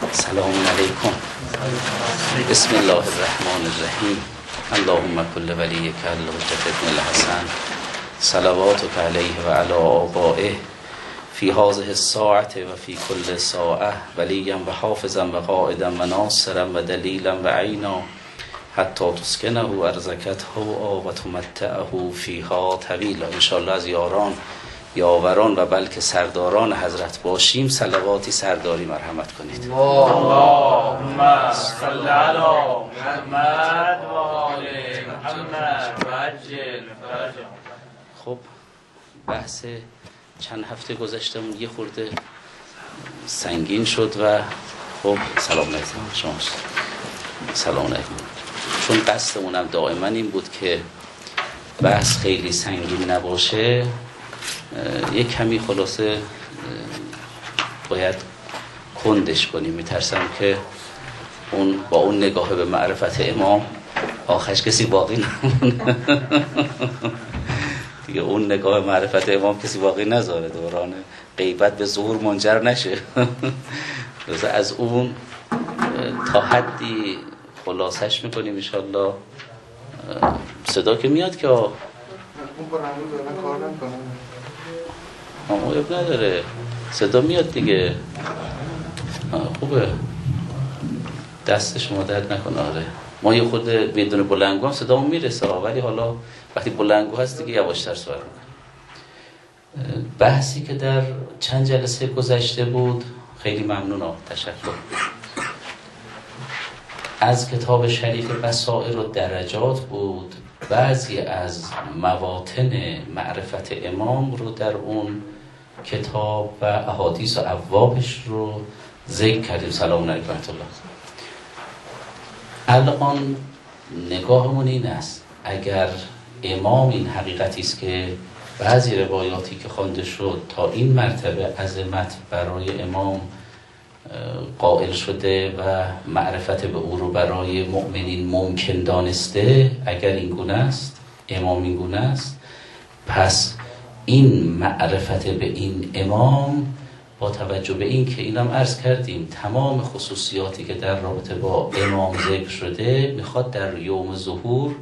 سلام علیکم. بسم الله الرحمن الرحیم. اللهم کل ولیک الحجة ابن الحسن صلواتک علیه و علی آبائه فی هذه الساعة و فی کل ساعة ولیا و حافظا و قائدا و ناصرا و دلیلا و عینا حتی تسکنه ارزکت هوا و تمتعه فیها طویلا. انشاءالله از یاوران و بلکه سرداران حضرت باشیم. صلواتی سرداری مرحمت کنید. اللهم صل علی محمد و آل محمد و عجل فرجهم. خب بحث چند هفته گذشتمون یه خورده سنگین شد و خب سلام علیکم شما. سلام علیکم. چون قصدمونم دائما این بود که بحث خیلی سنگین نباشه، یک کمی خلاصه باید کندش کنیم. میترسم که با اون نگاه به معرفت امام آخرش کسی باقی نمونه. دیگه اون نگاه به معرفت امام کسی باقی نذاره، دوران غیبت به ظهور منجر نشه. از اون تا حدی خلاصش میکنیم انشالله. صدا که میاد که اون برنامه دارن کار نکنن. اب نداره، صدا میاد دیگه. خوبه، دست شما درد نکنه. آره ما یه خود بدون بلنگو هم صدامون میرسه، ولی حالا وقتی بلنگو هست دیگه یواشتر سوال میکنه. بحثی که در چند جلسه گذشته بود، خیلی ممنونم، تشکر، از کتاب شریف بصائر و درجات بود. بعضی از مواطن معرفت امام رو در اون کتاب و احادیث و ابوابش رو ذکر کردیم. سلام علیکم ورحمة الله. الان نگاهمون این است، اگر امام این حقیقتی است که بعضی روایاتی که خوانده شد تا این مرتبه عظمت برای امام قائل شده و معرفت به او رو برای مؤمنین ممکن دانسته، اگر این گونه است، امام این گونه است، پس این معرفت به این امام با توجه به این که اینم عرض کردیم تمام خصوصیاتی که در رابطه با امام ذکر شده میخواد در یوم ظهور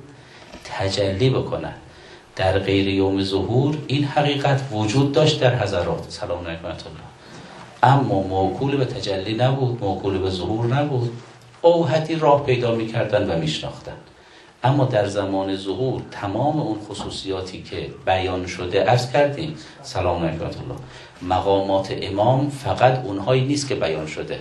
تجلی بکنه. در غیر یوم ظهور این حقیقت وجود داشت در حضرات سلام علیکم ورحمة الله، اما موکول به تجلی نبود، موکول به ظهور نبود. اوحدی راه پیدا میکردن و میشناختن. اما در زمان ظهور تمام اون خصوصیاتی که بیان شده عرض کردیم سلام علیکم ورحمة الله، مقامات امام فقط اونهایی نیست که بیان شده.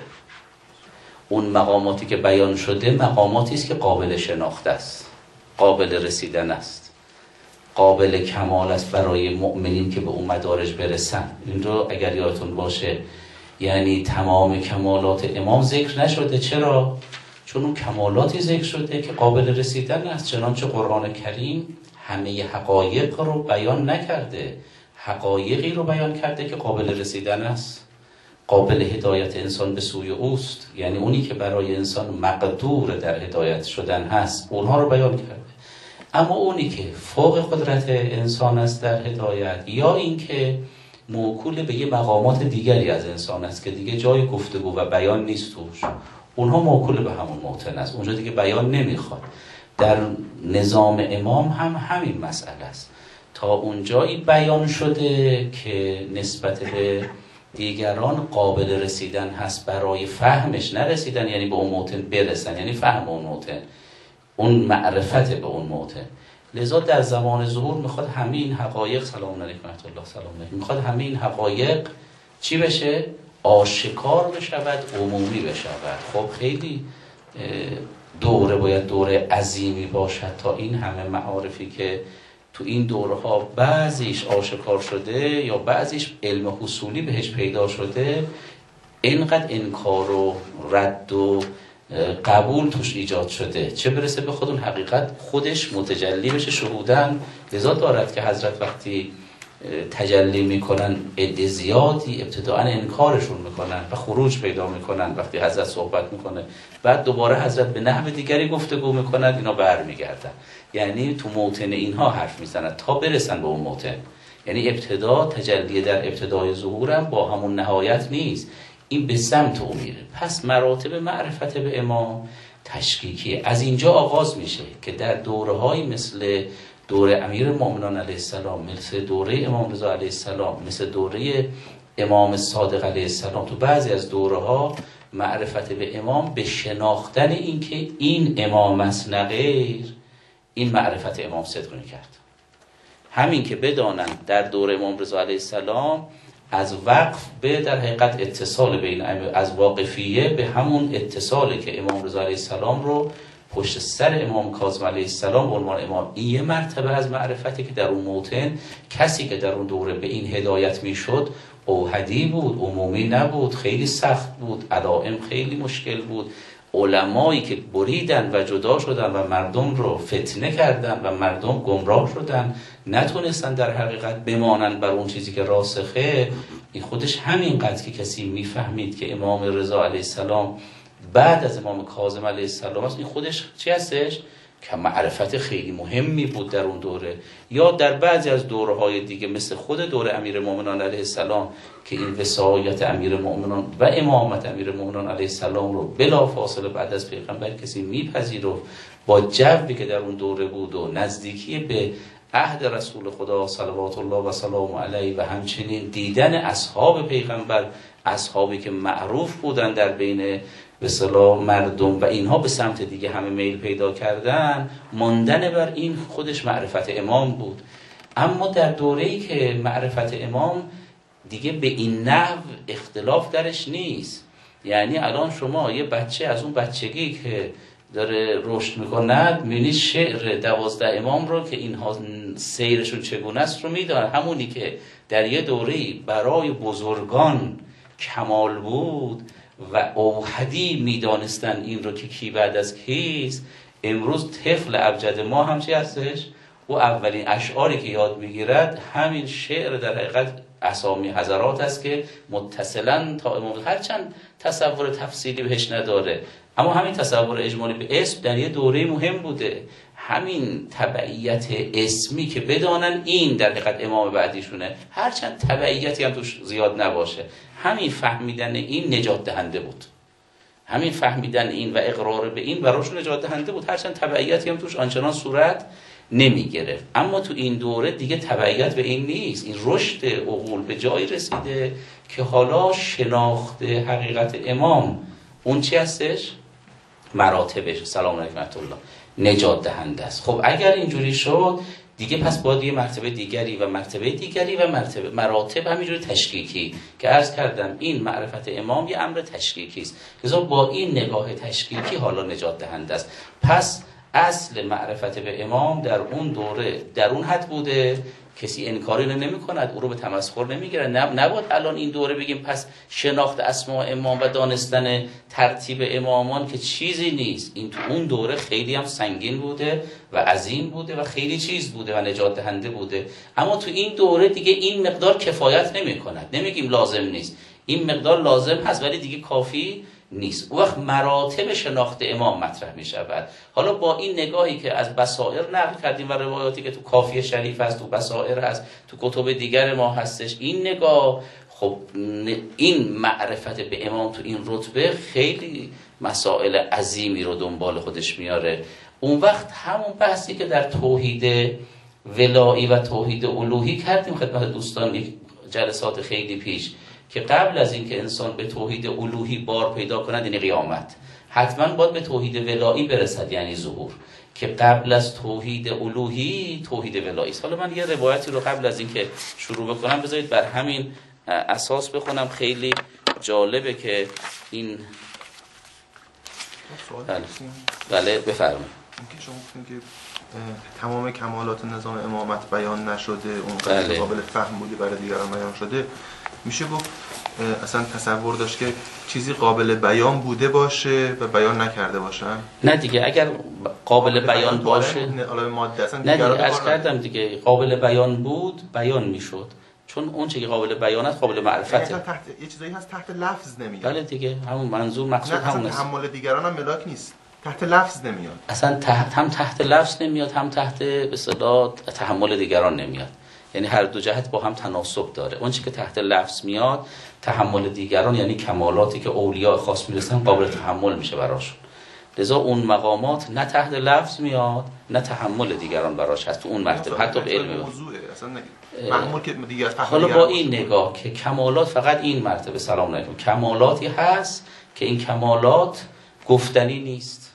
اون مقاماتی که بیان شده مقاماتی است که قابل شناخته است، قابل رسیدن است، قابل کمال است برای مؤمنین که به اون مدارج برسن. این رو اگر یادتون باشه، یعنی تمام کمالات امام ذکر نشده. چرا؟ چون اون کمالاتی ذکر شده که قابل رسیدن است. چنانچه قرآن کریم همه حقایق رو بیان نکرده، حقایقی رو بیان کرده که قابل رسیدن است، قابل هدایت انسان به سوی اوست. یعنی اونی که برای انسان مقدور در هدایت شدن هست، اونها رو بیان کرده. اما اونی که فوق قدرت انسان است در هدایت، یا این که موکول به یه مقامات دیگری از انسان است که دیگه جای گفتگو و بیان نیست توش، اونها موکول به همون موطن است، اونجا دیگه بیان نمیخواد. در نظام امام هم همین مسئله است. تا اونجایی بیان شده که نسبت به دیگران قابل رسیدن هست برای فهمش، نرسیدن یعنی به اون موطن برسن، یعنی فهم اون موطن، اون معرفت به اون موطن. لذا در زمان ظهور میخواد همه این حقایق سلام علیکم ورحمة الله سلام علیکم، میخواد همه این حقایق چی بشه؟ آشکار بشود، عمومی بشود. خب خیلی دوره باید دوره عظیمی باشد تا این همه معارفی که تو این دورها بعضیش آشکار شده یا بعضیش علم حصولی بهش پیدا شده، اینقدر انکار و رد و قبول توش ایجاد شده، چه برسه به خود اون حقیقت خودش متجلی بشه شهودن. لذا دارد که حضرت وقتی تجلی میکنن عده زیادی ابتداء انکارشون میکنن و خروج پیدا میکنن. وقتی حضرت صحبت میکنه بعد دوباره حضرت به نحو دیگری گفتگو میکنن، اینا برمیگردن، یعنی تو موطن اینها حرف میزنن تا برسن به اون موطن. یعنی ابتدا تجلی در ابتدای ظهورم با همون نهایت نیست. این به سمت او میره. پس مراتب معرفت به امام تشکیکی از اینجا آغاز میشه که در دوره‌هایی مثل دوره امیرالمومنین علیه السلام، مثل دوره امام رضا علیه السلام، مثل دوره امام صادق علیه السلام، تو بعضی از دوره‌ها معرفت به امام به شناختن این که این امام است نه غیر، این معرفت امام صدق می‌کرد. همین که بدانن در دوره امام رضا علیه السلام از وقف به در حقیقت اتصال بین از واقفیه به همون اتصالی که امام رضا علیه السلام رو پشت سر امام کاظم علیه السلام به عنوان امام، این یه مرتبه از معرفتی که در اون موطن کسی که در اون دوره به این هدایت میشد اوحدی بود، عمومی نبود، خیلی سخت بود، علائم خیلی مشکل بود. علمایی که بریدن و جدا شدن و مردم رو فتنه کردن و مردم گمراه شدن، نتونستن در حقیقت بمانن بر اون چیزی که راسخه. این خودش همینقدر که کسی میفهمید که امام رضا علیه السلام بعد از امام کاظم علیه السلام است، این خودش چی هستش؟ که معرفت خیلی مهمی بود در اون دوره. یا در بعضی از دوره‌های دیگه مثل خود دوره امیرالمومنین علیه السلام که این وصایت امیرالمومنین و امامت امیرالمومنین علیه السلام رو بلا فاصله بعد از پیغمبر کسی میپذیرفت، با جوی که در اون دوره بود و نزدیکی به عهد رسول خدا صلوات الله و سلام علیه و همچنین دیدن اصحاب پیغمبر، اصحابی که معروف بودن در بین به اصطلاح مردم و اینها به سمت دیگه همه میل پیدا کردن، ماندن بر این خودش معرفت امام بود. اما در دوره‌ای که معرفت امام دیگه به این نحو اختلاف درش نیست، یعنی الان شما یه بچه از اون بچگی که داره رشد میکند میبینید شعر 12 امام رو که اینها سیرشون چگونه است رو میدونن، همونی که در یه دوره‌ای برای بزرگان کمال بود و اوحدی میدانستن این رو که کی بعد از کیست، امروز طفل ابجد ما هم چی هستش؟ و اولین اشعاری که یاد میگیرد همین شعر در حقیقت اسامی حضرات است که متصلا تا امروز، هرچند تصور تفصیلی بهش نداره اما همین تصور اجمالی به اسم در یه دوره مهم بوده. همین تبعیت اسمی که بدانن این در حقیقت امام بعدیشونه، هرچند تبعیتی هم توش زیاد نباشه، همین فهمیدن این نجات دهنده بود. همین فهمیدن این و اقرار به این براشون نجات دهنده بود، هرچند تبعیتی هم توش آنچنان صورت نمی گرفت. اما تو این دوره دیگه تبعیت به این نیست، این رشد عقول به جایی رسیده که حالا شناخت حقیقت امام اون چی هستش؟ مراتبش، سلام علیکم ورحمت الله، نجات دهنده است. خب اگر اینجوری شد دیگه پس باید یه مرتبه دیگری و مرتبه دیگری و مراتب همینجوری تشکیکی که عرض کردم این معرفت امام یه امر تشکیکی است، لذا با این نگاه تشکیکی حالا نجات دهنده است. پس اصل معرفت به امام در اون دوره در اون حد بوده، کسی انکاری نمی کند، او رو به تمسخر نمیگیره. نباید الان این دوره بگیم پس شناخت اسماء امام و دانستن ترتیب امامان که چیزی نیست. این تو اون دوره خیلی هم سنگین بوده و عظیم بوده و خیلی چیز بوده و نجات دهنده بوده. اما تو این دوره دیگه این مقدار کفایت نمی کند. نمیگیم لازم نیست، این مقدار لازم هست ولی دیگه کافی نیست. اون وقت مراتب شناخت امام مطرح می شود. حالا با این نگاهی که از بصائر نقل کردیم و روایاتی که تو کافی شریف هست، تو بصائر هست، تو کتب دیگر ما هستش، این نگاه، خب این معرفت به امام تو این رتبه خیلی مسائل عظیمی رو دنبال خودش میاره. اون وقت همون بحثی که در توحید ولایی و توحید الوهی کردیم خدمت دوستان یک جلسات خیلی پیش، که قبل از اینکه انسان به توحید الوهی بار پیدا کند یعنی قیامت، حتما باید به توحید ولایی برسد یعنی ظهور، که قبل از توحید الوهی توحید ولایی است. حالا من یه روایتی رو قبل از اینکه شروع بکنم بذارید بر همین اساس بخونم، خیلی جالبه که این بله بفرمایید. اینکه شما گفتین که تمام کمالات نظام امامت بیان نشده، اون قابل فهم بوده برای دیگران بیان شده، میشه گفت اصلا تصور داشت که چیزی قابل بیان بوده باشه و بیان نکرده باشن؟ نه دیگه، اگر قابل بیان باشه نه دیگه، عرض کردم دیگه، قابل بیان بود بیان میشد، چون اون چیزی که قابل بیانات قابل معرفته. یه چیزایی هست تحت لفظ نمیاد. بله دیگه، همون منظور مقصود همون است. تحمل دیگران هم ملاک نیست، تحت لفظ نمیاد. اصلا هم تحت لفظ نمیاد، هم تحت به اصطلاح تحمل دیگران نمیاد. یعنی هر دو جهت با هم تناسب داره. اون چیزی که تحت لفظ میاد تحمل دیگران، یعنی کمالاتی که اولیاء خاص میرسن قابل تحمل میشه براشون. لذا اون مقامات نه تحت لفظ میاد نه تحمل دیگران براش هست تو اون مرتبه، حتی به علم موضوعه اصلا محمول که دیگه. حالا با این نگاه که کمالات فقط این مرتبه، سلام علیکم، کمالاتی هست که این کمالات گفتنی نیست.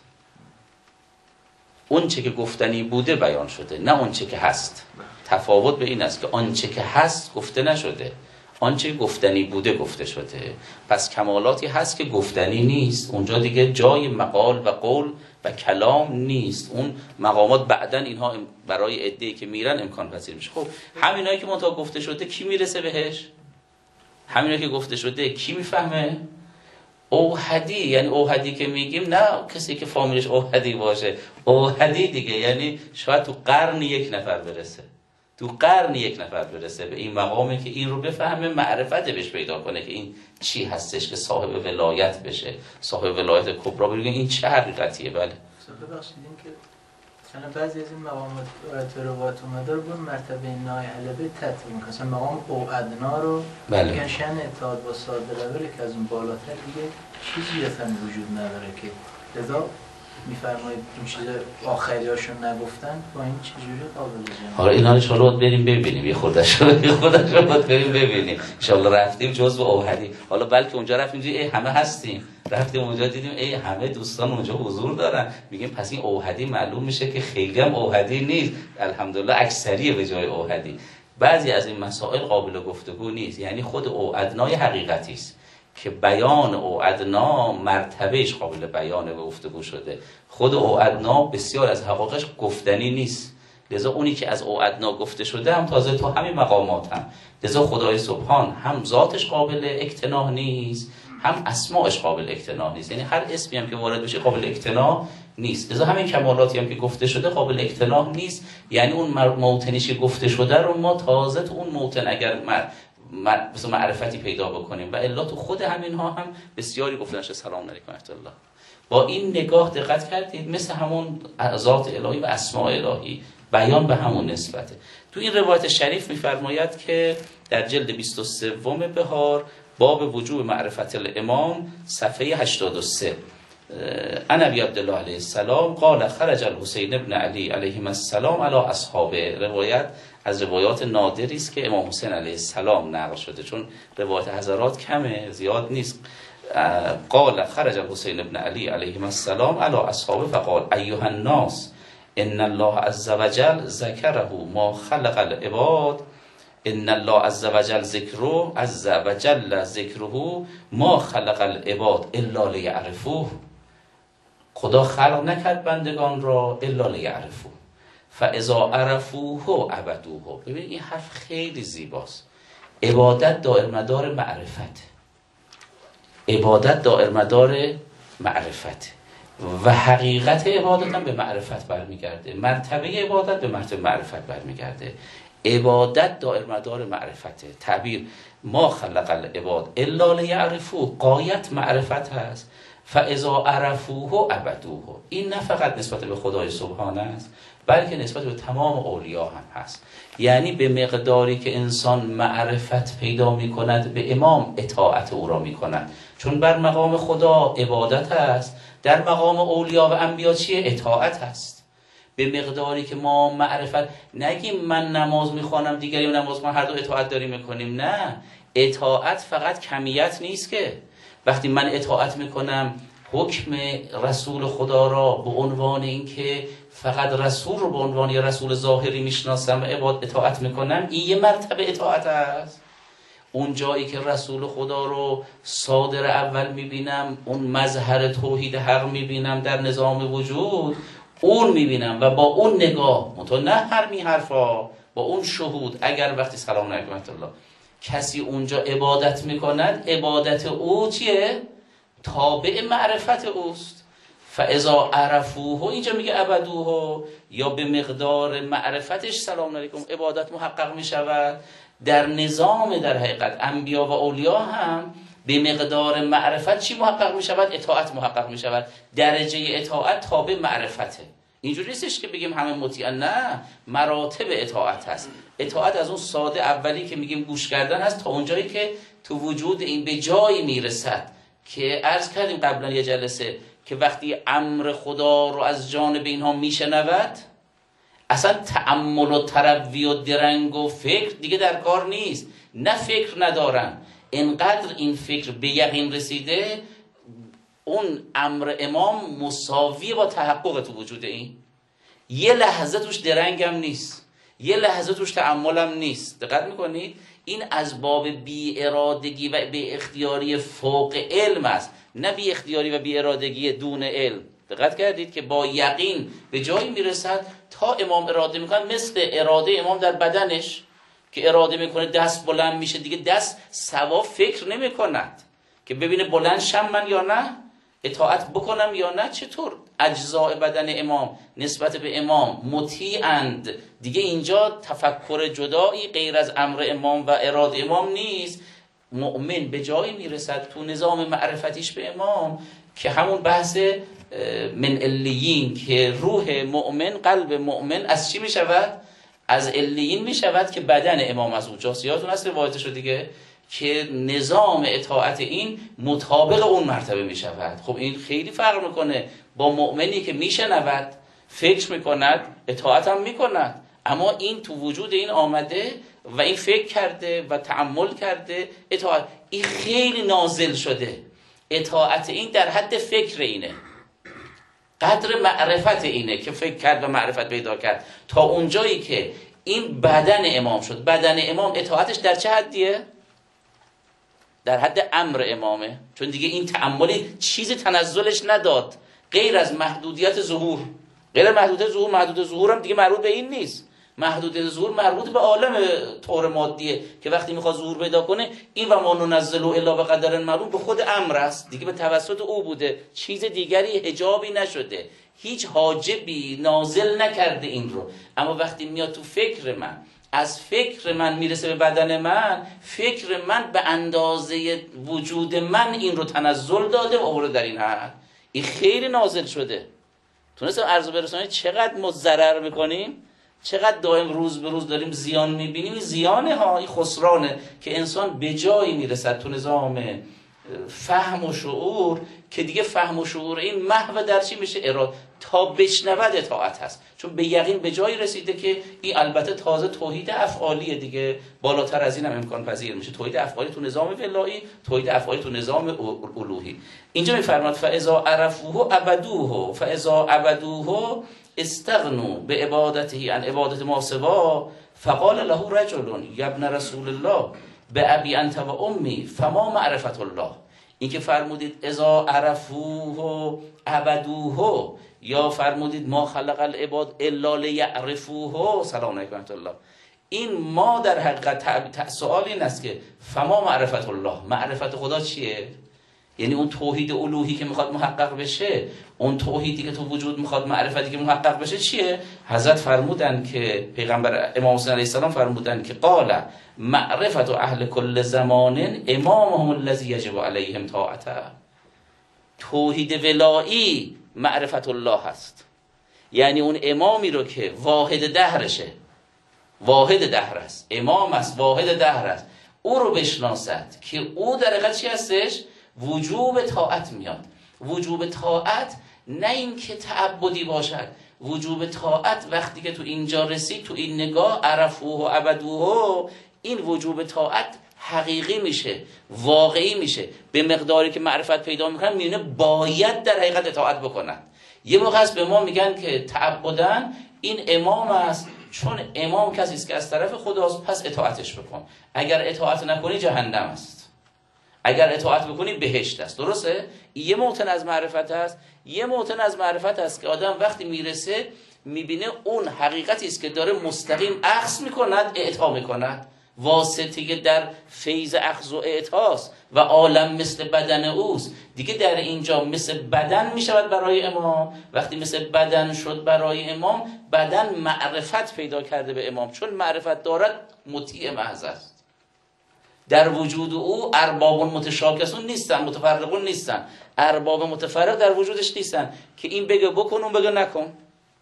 اون چه که گفتنی بوده بیان شده، نه اون چه که هست. تفاوت به این است که آنچه که هست گفته نشده، آنچه گفتنی بوده گفته شده. پس کمالاتی هست که گفتنی نیست، اونجا دیگه جای مقال و قول و کلام نیست. اون مقامات بعدن اینها برای عده‌ای که میرن امکان پذیر میشه. خب همینایی که منتها گفته شده کی میرسه بهش؟ همینایی که گفته شده کی میفهمه؟ اوحدی، یعنی اوحدی که میگیم نه کسی که فامیلش اوحدی باشه، اوحدی دیگه یعنی شاید تو قرن یک نفر برسه، تو قرن یک نفر برسه به این مقامی که این رو بفهمه، معرفت بهش پیدا کنه که این چی هستش که صاحب ولایت بشه، صاحب ولایت کبرا بگه این چه حقیقتیه. بله ببخشید این که مثلا بعضی از این مقامات تو روایت اومده رو به مرتبه نای علبه تطبیق میکنه. مثلا مقام او ادنا رو میگن شأن اتحاد با صادره، ولی که از اون بالاتر دیگه چیزی اصلا وجود نداره که لذا میفرمایید این چیز آخریاشون نگفتن با این چجوری قابل جمع؟ حالا اینا رو انشاءالله باید بریم ببینیم، یه خودش رو باید بریم ببینیم. انشاءالله رفتیم جزء اوحدی، حالا بلکه اونجا رفتیم دیدیم همه هستیم، رفتیم اونجا دیدیم همه دوستان اونجا حضور دارن، میگیم پس این اوحدی معلوم میشه که خیلی هم اوحدی نیست، الحمدلله اکثریه به جای اوحدی. بعضی از این مسائل قابل گفتگو نیست، یعنی خود او ادنای حقیقتی است که بیان او ادنا مرتبهش قابل بیان و گفتگو شده. خود او ادنا بسیار از حقایقش گفتنی نیست، لذا اونی که از او ادنا گفته شده هم تازه تو همین مقامات هم، لذا خدای سبحان هم ذاتش قابل اقتناع نیست، هم اسماعش قابل اقتناع نیست، یعنی هر اسمی هم که وارد بشه قابل اقتناع نیست. لذا همین کمالاتی هم که گفته شده قابل اقتناع نیست، یعنی اون موطنیش که گفته شده رو ما تازه تو اون موطن اگر معرفتی پیدا بکنیم، و الا تو خود همین ها هم بسیاری گفتنش سلام علیکم ورحمت الله. با این نگاه دقت کردید مثل همون ذات الهی و اسماء الهی بیان به همون نسبته. تو این روایت شریف میفرماید که در جلد 23 بهار باب وجوب معرفت الامام صفحه 83 عن ابی عبدالله علیه السلام قال خرج الحسین ابن علی علیهم السلام علی اصحابه. روایت از روایات نادری است که امام حسین علیه السلام نقل شده، چون روایت حضرات کمه، زیاد نیست. قال خرج الحسین ابن علی علیهم السلام علی اصحابه فقال ایها الناس ان الله عز وجل ذکره ما خلق العباد، ان الله عز وجل ذکره ما خلق العباد الا لیعرفوه. خدا خلق نکرد بندگان را الا لیعرفوه فاذا عرفوه عبدوه. ببین این حرف خیلی زیباست. عبادت دائر مدار معرفت، عبادت دائر مدار معرفت و حقیقت عبادت هم به معرفت برمیگرده، مرتبه عبادت به مرتبه معرفت برمیگرده. عبادت دائر مدار معرفته. تعبیر ما خلق العباد الا لیعرفوه غایت معرفت هست، فاذا عرفوه عبدوه. این نه فقط نسبت به خدای سبحانه است بلکه نسبت به تمام اولیاء هم هست. یعنی به مقداری که انسان معرفت پیدا می کند به امام اطاعت او را می کند، چون بر مقام خدا عبادت است، در مقام اولیاء و انبیا چیه؟ اطاعت است. به مقداری که ما معرفت نگیم من نماز میخوانم دیگری نماز ما هر دو اطاعت داریم میکنیم، نه، اطاعت فقط کمیت نیست که وقتی من اطاعت میکنم حکم رسول خدا را به عنوان اینکه فقط رسول رو به عنوان یه رسول ظاهری میشناسم و اطاعت میکنم، این یه مرتبه اطاعت است. اون جایی که رسول خدا رو صادر اول میبینم، اون مظهر توحید حق میبینم در نظام وجود، اون میبینم و با اون نگاه نه هر حرفا، با اون شهود، اگر وقتی سلام علیکم الله کسی اونجا عبادت میکند، عبادت او چیه؟ تابع معرفت اوست. فاذا عرفوه اینجا میگه عبدوه، یا به مقدار معرفتش سلام علیکم عبادت محقق میشود. در نظام در حقیقت انبیا و اولیا هم به مقدار معرفت چی محقق میشود؟ اطاعت محقق میشود. درجه اطاعت تابع معرفته. اینجوری نیستش که بگیم همه مطیعن، نه، مراتب اطاعت هست. اطاعت از اون ساده اولی که میگیم گوش کردن هست تا اونجایی که تو وجود این به جایی میرسد که عرض کردیم قبلا یه جلسه که وقتی امر خدا رو از جانب اینها میشنود اصلا تأمل و تروی و درنگ و فکر دیگه در کار نیست، نه فکر ندارن، انقدر این فکر به یقین رسیده اون امر امام مساوی با تحقق تو وجود این. یه لحظه توش درنگم نیست، یه لحظه توش تأملم نیست. دقت میکنید؟ این از باب بی ارادگی و بی اختیاری فوق علم است، نه بی اختیاری و بی ارادگی دون علم. دقت کردید که با یقین به جایی میرسد تا امام اراده میکنه، مثل اراده امام در بدنش که اراده میکنه دست بلند میشه، دیگه دست سوا فکر نمیکند که ببینه بلند شم من یا نه، اطاعت بکنم یا نه. چطور اجزاء بدن امام نسبت به امام مطیعند؟ دیگه اینجا تفکر جدایی غیر از امر امام و اراده امام نیست. مؤمن به جایی میرسد تو نظام معرفتیش به امام که همون بحث من علیین که روح مؤمن، قلب مؤمن از چی میشود؟ از علیین میشود که بدن امام از اونجاست. یادتون هست روایتش رو دیگه که نظام اطاعت این مطابق اون مرتبه می شود. خب این خیلی فرق میکنه با مؤمنی که میشنود، فکر میکند، اطاعت هم میکند، اما این تو وجود این آمده و این فکر کرده و تأمل کرده. اطاعت این خیلی نازل شده، اطاعت این در حد فکر اینه، قدر معرفت اینه که فکر کرد و معرفت پیدا کرد تا اونجایی که این بدن امام شد. بدن امام اطاعتش در چه حدیه؟ در حد امر امامه، چون دیگه این تأملی چیزی تنزلش نداد غیر از محدودیت ظهور. غیر محدودیت ظهور، محدودیت ظهور هم دیگه مربوط به این نیست. محدودیت ظهور مربوط به عالم طور مادیه که وقتی میخواد ظهور پیدا کنه این و ما ننزل الا بقدر معلوم به خود امر است، دیگه به توسط او بوده، چیز دیگری حجابی نشده، هیچ حاجبی نازل نکرده این رو. اما وقتی میاد تو فکر من، از فکر من میرسه به بدن من، فکر من به اندازه وجود من این رو تنزل داده و آورده در این حد. این خیلی نازل شده. تونستم عرض برسونم چقدر ما ضرر میکنیم، چقدر دائم روز به روز داریم زیان میبینیم. زیانه ها، این خسرانه که انسان به جایی میرسد تو نظام فهم و شعور که دیگه فهم و شعور این محو در چی میشه؟ اراده. تا بشنود اطاعت هست، چون به یقین به جایی رسیده که این البته تازه توحید افعالیه دیگه، بالاتر از این هم امکان پذیر میشه. توحید افعالی تو نظام ولایی، توحید افعالی تو نظام الوهی. اینجا میفرماد فاذا عرفوه عبدوه فاذا عبدوه استغنوا به عبادته عن عبادت ما سوا فقال له رجل یا ابن رسول الله به ابی انت و امی فما معرفت الله. این که فرمودید اذا عرفوه عبدوه، یا فرمودید ما خلق العباد الا لیعرفوه، سلام علیکم ورحمة الله، این ما در حقیقت سوال این است که فما معرفت الله، معرفت خدا چیه؟ یعنی اون توحید الوهی که میخواد محقق بشه، اون توحیدی که تو وجود میخواد معرفتی که محقق بشه چیه؟ حضرت فرمودن که پیغمبر امام حسین علیه السلام فرمودن که قال معرفت اهل کل زمان امامهم الذی یجب علیهم طاعته. توحید ولایی معرفت الله هست، یعنی اون امامی رو که واحد دهرشه، واحد دهر است، امام است، واحد دهر است، او رو بشناسد که او در حقیقت چی هستش؟ وجوب طاعت میاد. وجوب طاعت نه این که تعبدی باشد، وجوب طاعت وقتی که تو اینجا رسید، تو این نگاه عرفوه و عبدوه، این وجوب طاعت حقیقی میشه، واقعی میشه. به مقداری که معرفت پیدا میکنن میونه باید در حقیقت اطاعت بکنن. یه موقع است به ما میگن که تعبدن این امام است، چون امام کسی است که از طرف خداست پس اطاعتش بکن، اگر اطاعت نکنی جهنم است، اگر اطاعت بکنی بهشت است. درسته؟ یه موطن از معرفت است. یه موطن از معرفت است که آدم وقتی میرسه میبینه اون حقیقتی است که داره مستقیم اخذ میکند، اعطا میکند، واسطه در فیض اخذ و اعطاست و عالم مثل بدن اوست. دیگه در اینجا مثل بدن میشود برای امام. وقتی مثل بدن شد برای امام، بدن معرفت پیدا کرده به امام، چون معرفت دارد مطیع محض است. در وجود او ارباب متشاکسون نیستن، متفرقون نیستن، ارباب متفرق در وجودش نیستن که این بگه بکن اون بگه نکن.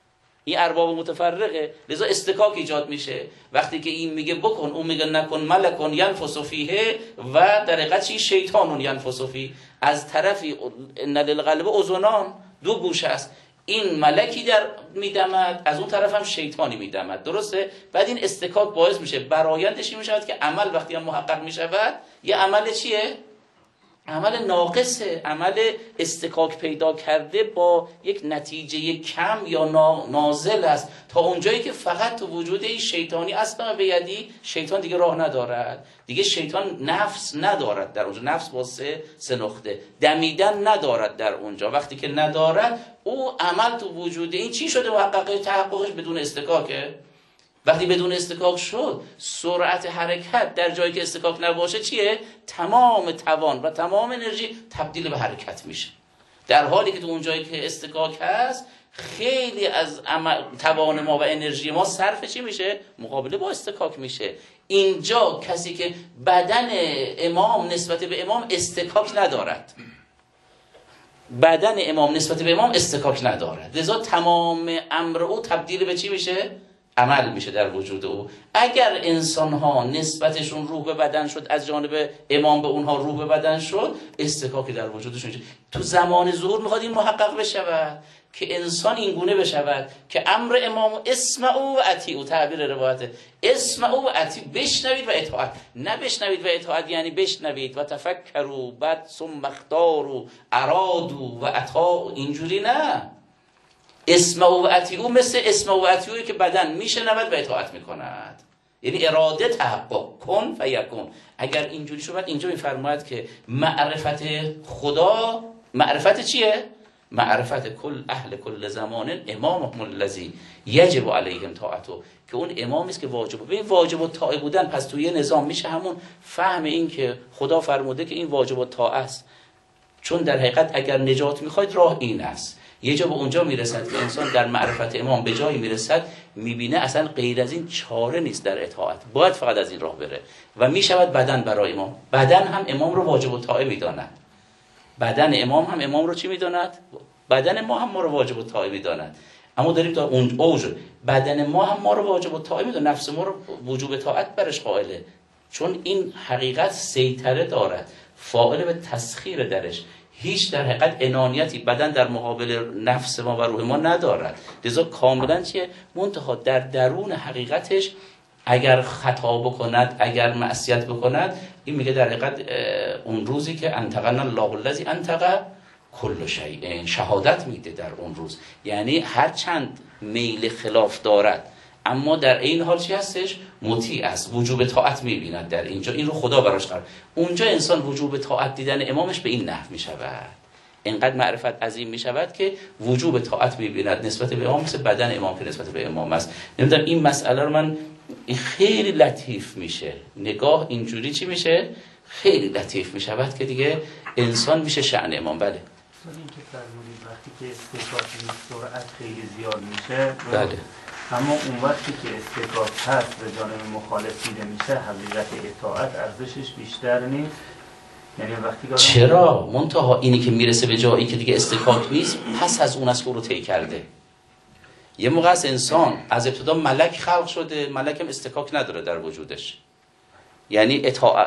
این ارباب متفرقه، لذا استکاک ایجاد میشه. وقتی که این میگه بکن اون میگه نکن، ملکون ینفس فیه و در حقیقت چی؟ شیطانون ینفس فیه. از طرفی ان للقلب اذنان، دو گوش است، این ملکی در میدمد، از اون طرف هم شیطانی میدمد، درسته؟ بعد این استکاک باعث میشه برآیندش این میشود که عمل وقتی هم محقق میشود یه عمل چیه؟ عمل ناقصه، عمل استکاک پیدا کرده با یک نتیجه کم یا نازل است، تا اونجایی که فقط تو وجود این شیطانی اصلا به یدی، شیطان دیگه راه ندارد، دیگه شیطان نفس ندارد در اونجا، نفس با سه نقطه، دمیدن ندارد در اونجا. وقتی که ندارد او عمل تو وجود این چی شده؟ محقق تحققش بدون استکاکه. وقتی بدون استکاک شد، سرعت حرکت در جایی که استکاک نباشه چیه؟ تمام توان و تمام انرژی تبدیل به حرکت میشه، در حالی که تو اون جایی که استکاک هست خیلی از توان ما و انرژی ما صرف چی میشه؟ مقابله با استکاک میشه. اینجا کسی که بدن امام نسبت به امام استکاک ندارد، بدن امام نسبت به امام استکاک ندارد، لذا تمام امر او تبدیل به چی میشه؟ عمل میشه در وجود او. اگر انسان ها نسبتشون روح به بدن شد، از جانب امام به اونها روح به بدن شد، استکاکی در وجودشون شد. تو زمان ظهور میخواد این محقق بشود که انسان این گونه بشود که امر امام اسمعوا و اطیعوا، تعبیر روایته اسمعوا و اطیعوا، بشنوید و اطاعت، نه بشنوید و اطاعت یعنی بشنوید و تفکروا بعد ثم اختاروا ارادوا و اطاعوا، اینجوری نه. اسمعوا و اطیعوا مثل اسمعوا و اطیعوا که بدن میشنود و اطاعت میکند، یعنی اراده تحقق، کن فیکون. اگر اینجوری شد اینجا میفرماید که معرفت خدا، معرفت چیه؟ معرفت کل اهل کل زمان امامهم الذی یجب علیهم طاعته، که اون امامی است که واجب الطاعه بودن. پس توی یه نظام میشه همون فهم این که خدا فرموده که این واجب الطاعه است، چون در حقیقت اگر نجات میخواید راه این است. یه جا به اونجا میرسد که انسان در معرفت امام به جایی میرسد میبینه اصلا غیر از این چاره نیست در اطاعت، باید فقط از این راه بره و میشود بدن برای امام. بدن هم امام رو واجب الطاعه میداند، بدن امام هم امام رو چی میداند؟ بدن ما هم ما رو واجب الطاعه میداند. اما داریم تا اون اوج، بدن ما هم ما رو واجب الطاعه میداند، نفس ما رو وجوب طاعت برش قائله، چون این حقیقت سیطره دارد، فاعل به تسخیر درش، هیچ در حقیقت انانیتی بدن در مقابل نفس ما و روح ما ندارد. لذا کاملا چیه؟ منتها در درون حقیقتش اگر خطا بکند، اگر معصیت بکند، این میگه در حقیقت اون روزی که انطقنا الله الذی انطق کل شیء، شهادت میده در اون روز. یعنی هر چند میل خلاف دارد اما در این حال چی هستش؟ مطیع است، وجوب طاعت میبیند در اینجا، این رو خدا براش قرار. اونجا انسان وجوب طاعت دیدن امامش به این نحو میشود، اینقدر معرفت عظیم میشود که وجوب طاعت میبیند نسبت به امام، مثل بدن امام که نسبت به امام است. نمیدونم این مسئله رو من خیلی لطیف میشه نگاه، اینجوری چی میشه؟ خیلی لطیف میشود که دیگه انسان میشه شأن امام. بله این که فرمودید وقتی که استکاک سرعت خیلی زیاد میشه، بله، اما اون وقتی که استکاک هست به جانب مخالف دیده میشه، حقیقت اطاعت ارزشش بیشتر نیست. یعنی وقتی چرا؟ منتها اینی که میرسه به جایی که دیگه استکاک نیست، پس از اون از رو طی کرده. یه موقع از انسان از ابتدا ملک خلق شده، ملک هم استکاک نداره در وجودش، یعنی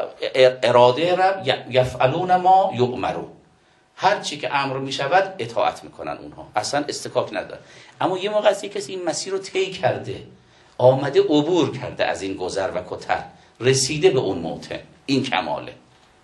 اراده رب یفعلون ما یؤمرون، هر چی که امر میشود اطاعت میکنن اونها، اصلا استکاک نداره. اما یه موقع از کسی این مسیر رو طی کرده، آمده عبور کرده از این گذر و کتل، رسیده به اون موطن، این کماله.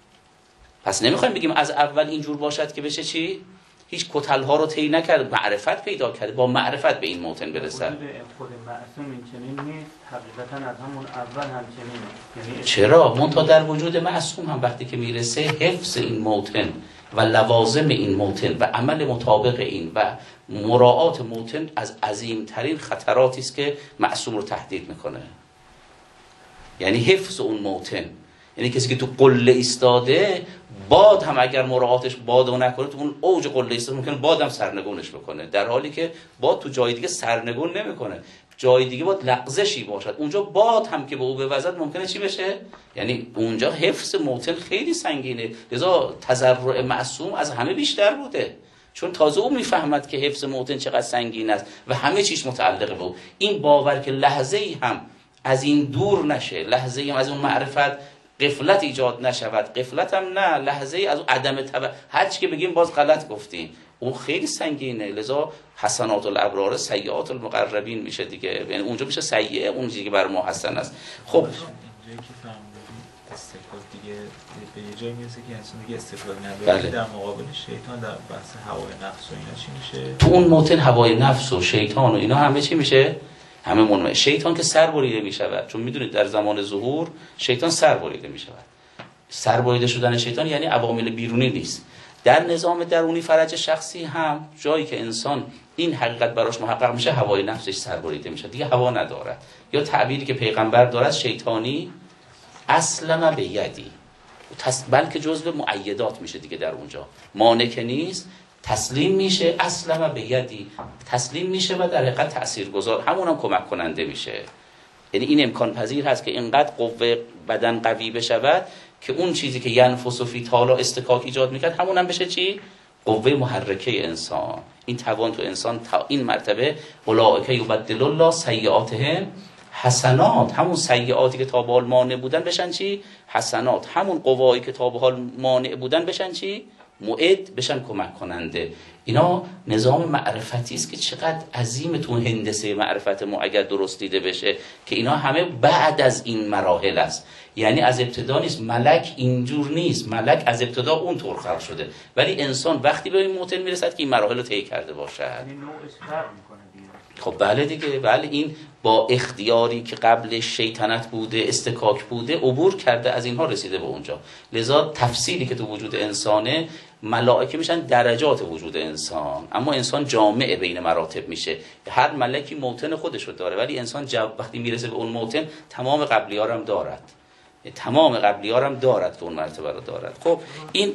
پس نمیخوایم بگیم از اول اینجور باشد که بشه چی؟ هیچ کتل ها رو طی نکرد، معرفت پیدا کرده، با معرفت به این موطن برسد. خود معصوم این چنین نیست، حقیقتا از همون اول هم چنینه. یعنی چرا؟ منتها در وجود معصوم هم وقتی که میرسه حفظ این موطن و لوازم این موطن و عمل مطابق این و مراعات موطن از عظیمترین خطراتی است که معصوم رو تهدید میکنه. یعنی حفظ اون موطن، یعنی کسی که تو قله ایستاده، باد هم اگر مراعاتش بادو نکنه، تو اون اوج قله ایستاده ممکنه باد هم سرنگونش بکنه، در حالی که باد تو جای دیگه سرنگون نمیکنه، جای دیگه باد لغزشی باشد، اونجا باد هم که به او بوزد ممکنه چی بشه؟ یعنی اونجا حفظ موطن خیلی سنگینه. لذا تضرع معصوم از همه بیشتر بوده، چون تازه او میفهمد که حفظ موطن چقدر سنگین است و همه چیز متعلق به او. این باور که لحظه ای هم از این دور نشه، لحظه ای هم از اون معرفت غفلت ایجاد نشود، غفلت هم نه، لحظه ای از عدم هر چی که بگیم باز غلط گفتیم، اون خیلی سنگینه. لذا حسنات الابرار سیئات المقربین میشه دیگه، یعنی اونجا میشه سیئه اون چیزی که بر ما حسن است. خب اینجایی که فهمیدیم استقلال دیگه به یه جایی میرسه که انسان دیگه استقلال نداره. بله. در مقابل شیطان در بحث هوای نفس و اینا چی میشه؟ تو اون موطن هوای نفس و شیطان و اینا همه چی میشه؟ همه منمه. شیطان که سر بریده میشود، چون میدونید در زمان ظهور شیطان سر بریده میشود. سر بریده شدن شیطان یعنی عوامل بیرونی نیست. در نظام درونی فرج شخصی هم جایی که انسان این حقیقت براش محقق میشه، هوای نفسش سر بریده میشه، دیگه هوا ندارد. یا تعبیری که پیغمبر دارد، شیطانی اسلم به یدی، بلکه جزو مؤیدات میشه دیگه، در اونجا مانع نیست، تسلیم میشه. اسلم به یدی، تسلیم میشه و در حقیقت تاثیرگذار، همونم کمک کننده میشه. یعنی این امکان پذیر هست که اینقدر قوه بدن قوی بشود که اون چیزی که ینفس فی تالا استکاک ایجاد میکرد همونم بشه چی؟ قوه محرکه انسان. این توان تو انسان تا این مرتبه اولئک یبدل الله سیئاتهم حسنات، همون سیئاتی که تا به حال مانع بودن بشن چی؟ حسنات. همون قوایی که تا به حال مانع بودن بشن چی؟ معد، بشن کمک کننده. اینا نظام معرفتی است که چقدر عظیم تو هندسه معرفت ما اگر درست دیده بشه، که اینا همه بعد از این مراحل است. یعنی از ابتدا نیست، ملک اینجور نیست، ملک از ابتدا اونطور خلق شده، ولی انسان وقتی به این موطن میرسد که این مراحل رو طی کرده باشد. یعنی نوعش فرق میکنه دیگه. خب بله دیگه، بله، این با اختیاری که قبل شیطنت بوده، استکاک بوده، عبور کرده، از اینها رسیده به اونجا. لذا تفصیلی که تو وجود انسانه، ملائکه میشن درجات وجود انسان، اما انسان جامع بین مراتب میشه. هر ملکی موطن خودش رو داره، ولی انسان وقتی میرسه به اون موطن تمام قبلی‌ها رو هم دارد، تمام قبلی‌ها رو هم دارد که اون مرتبه رو دارد. خب این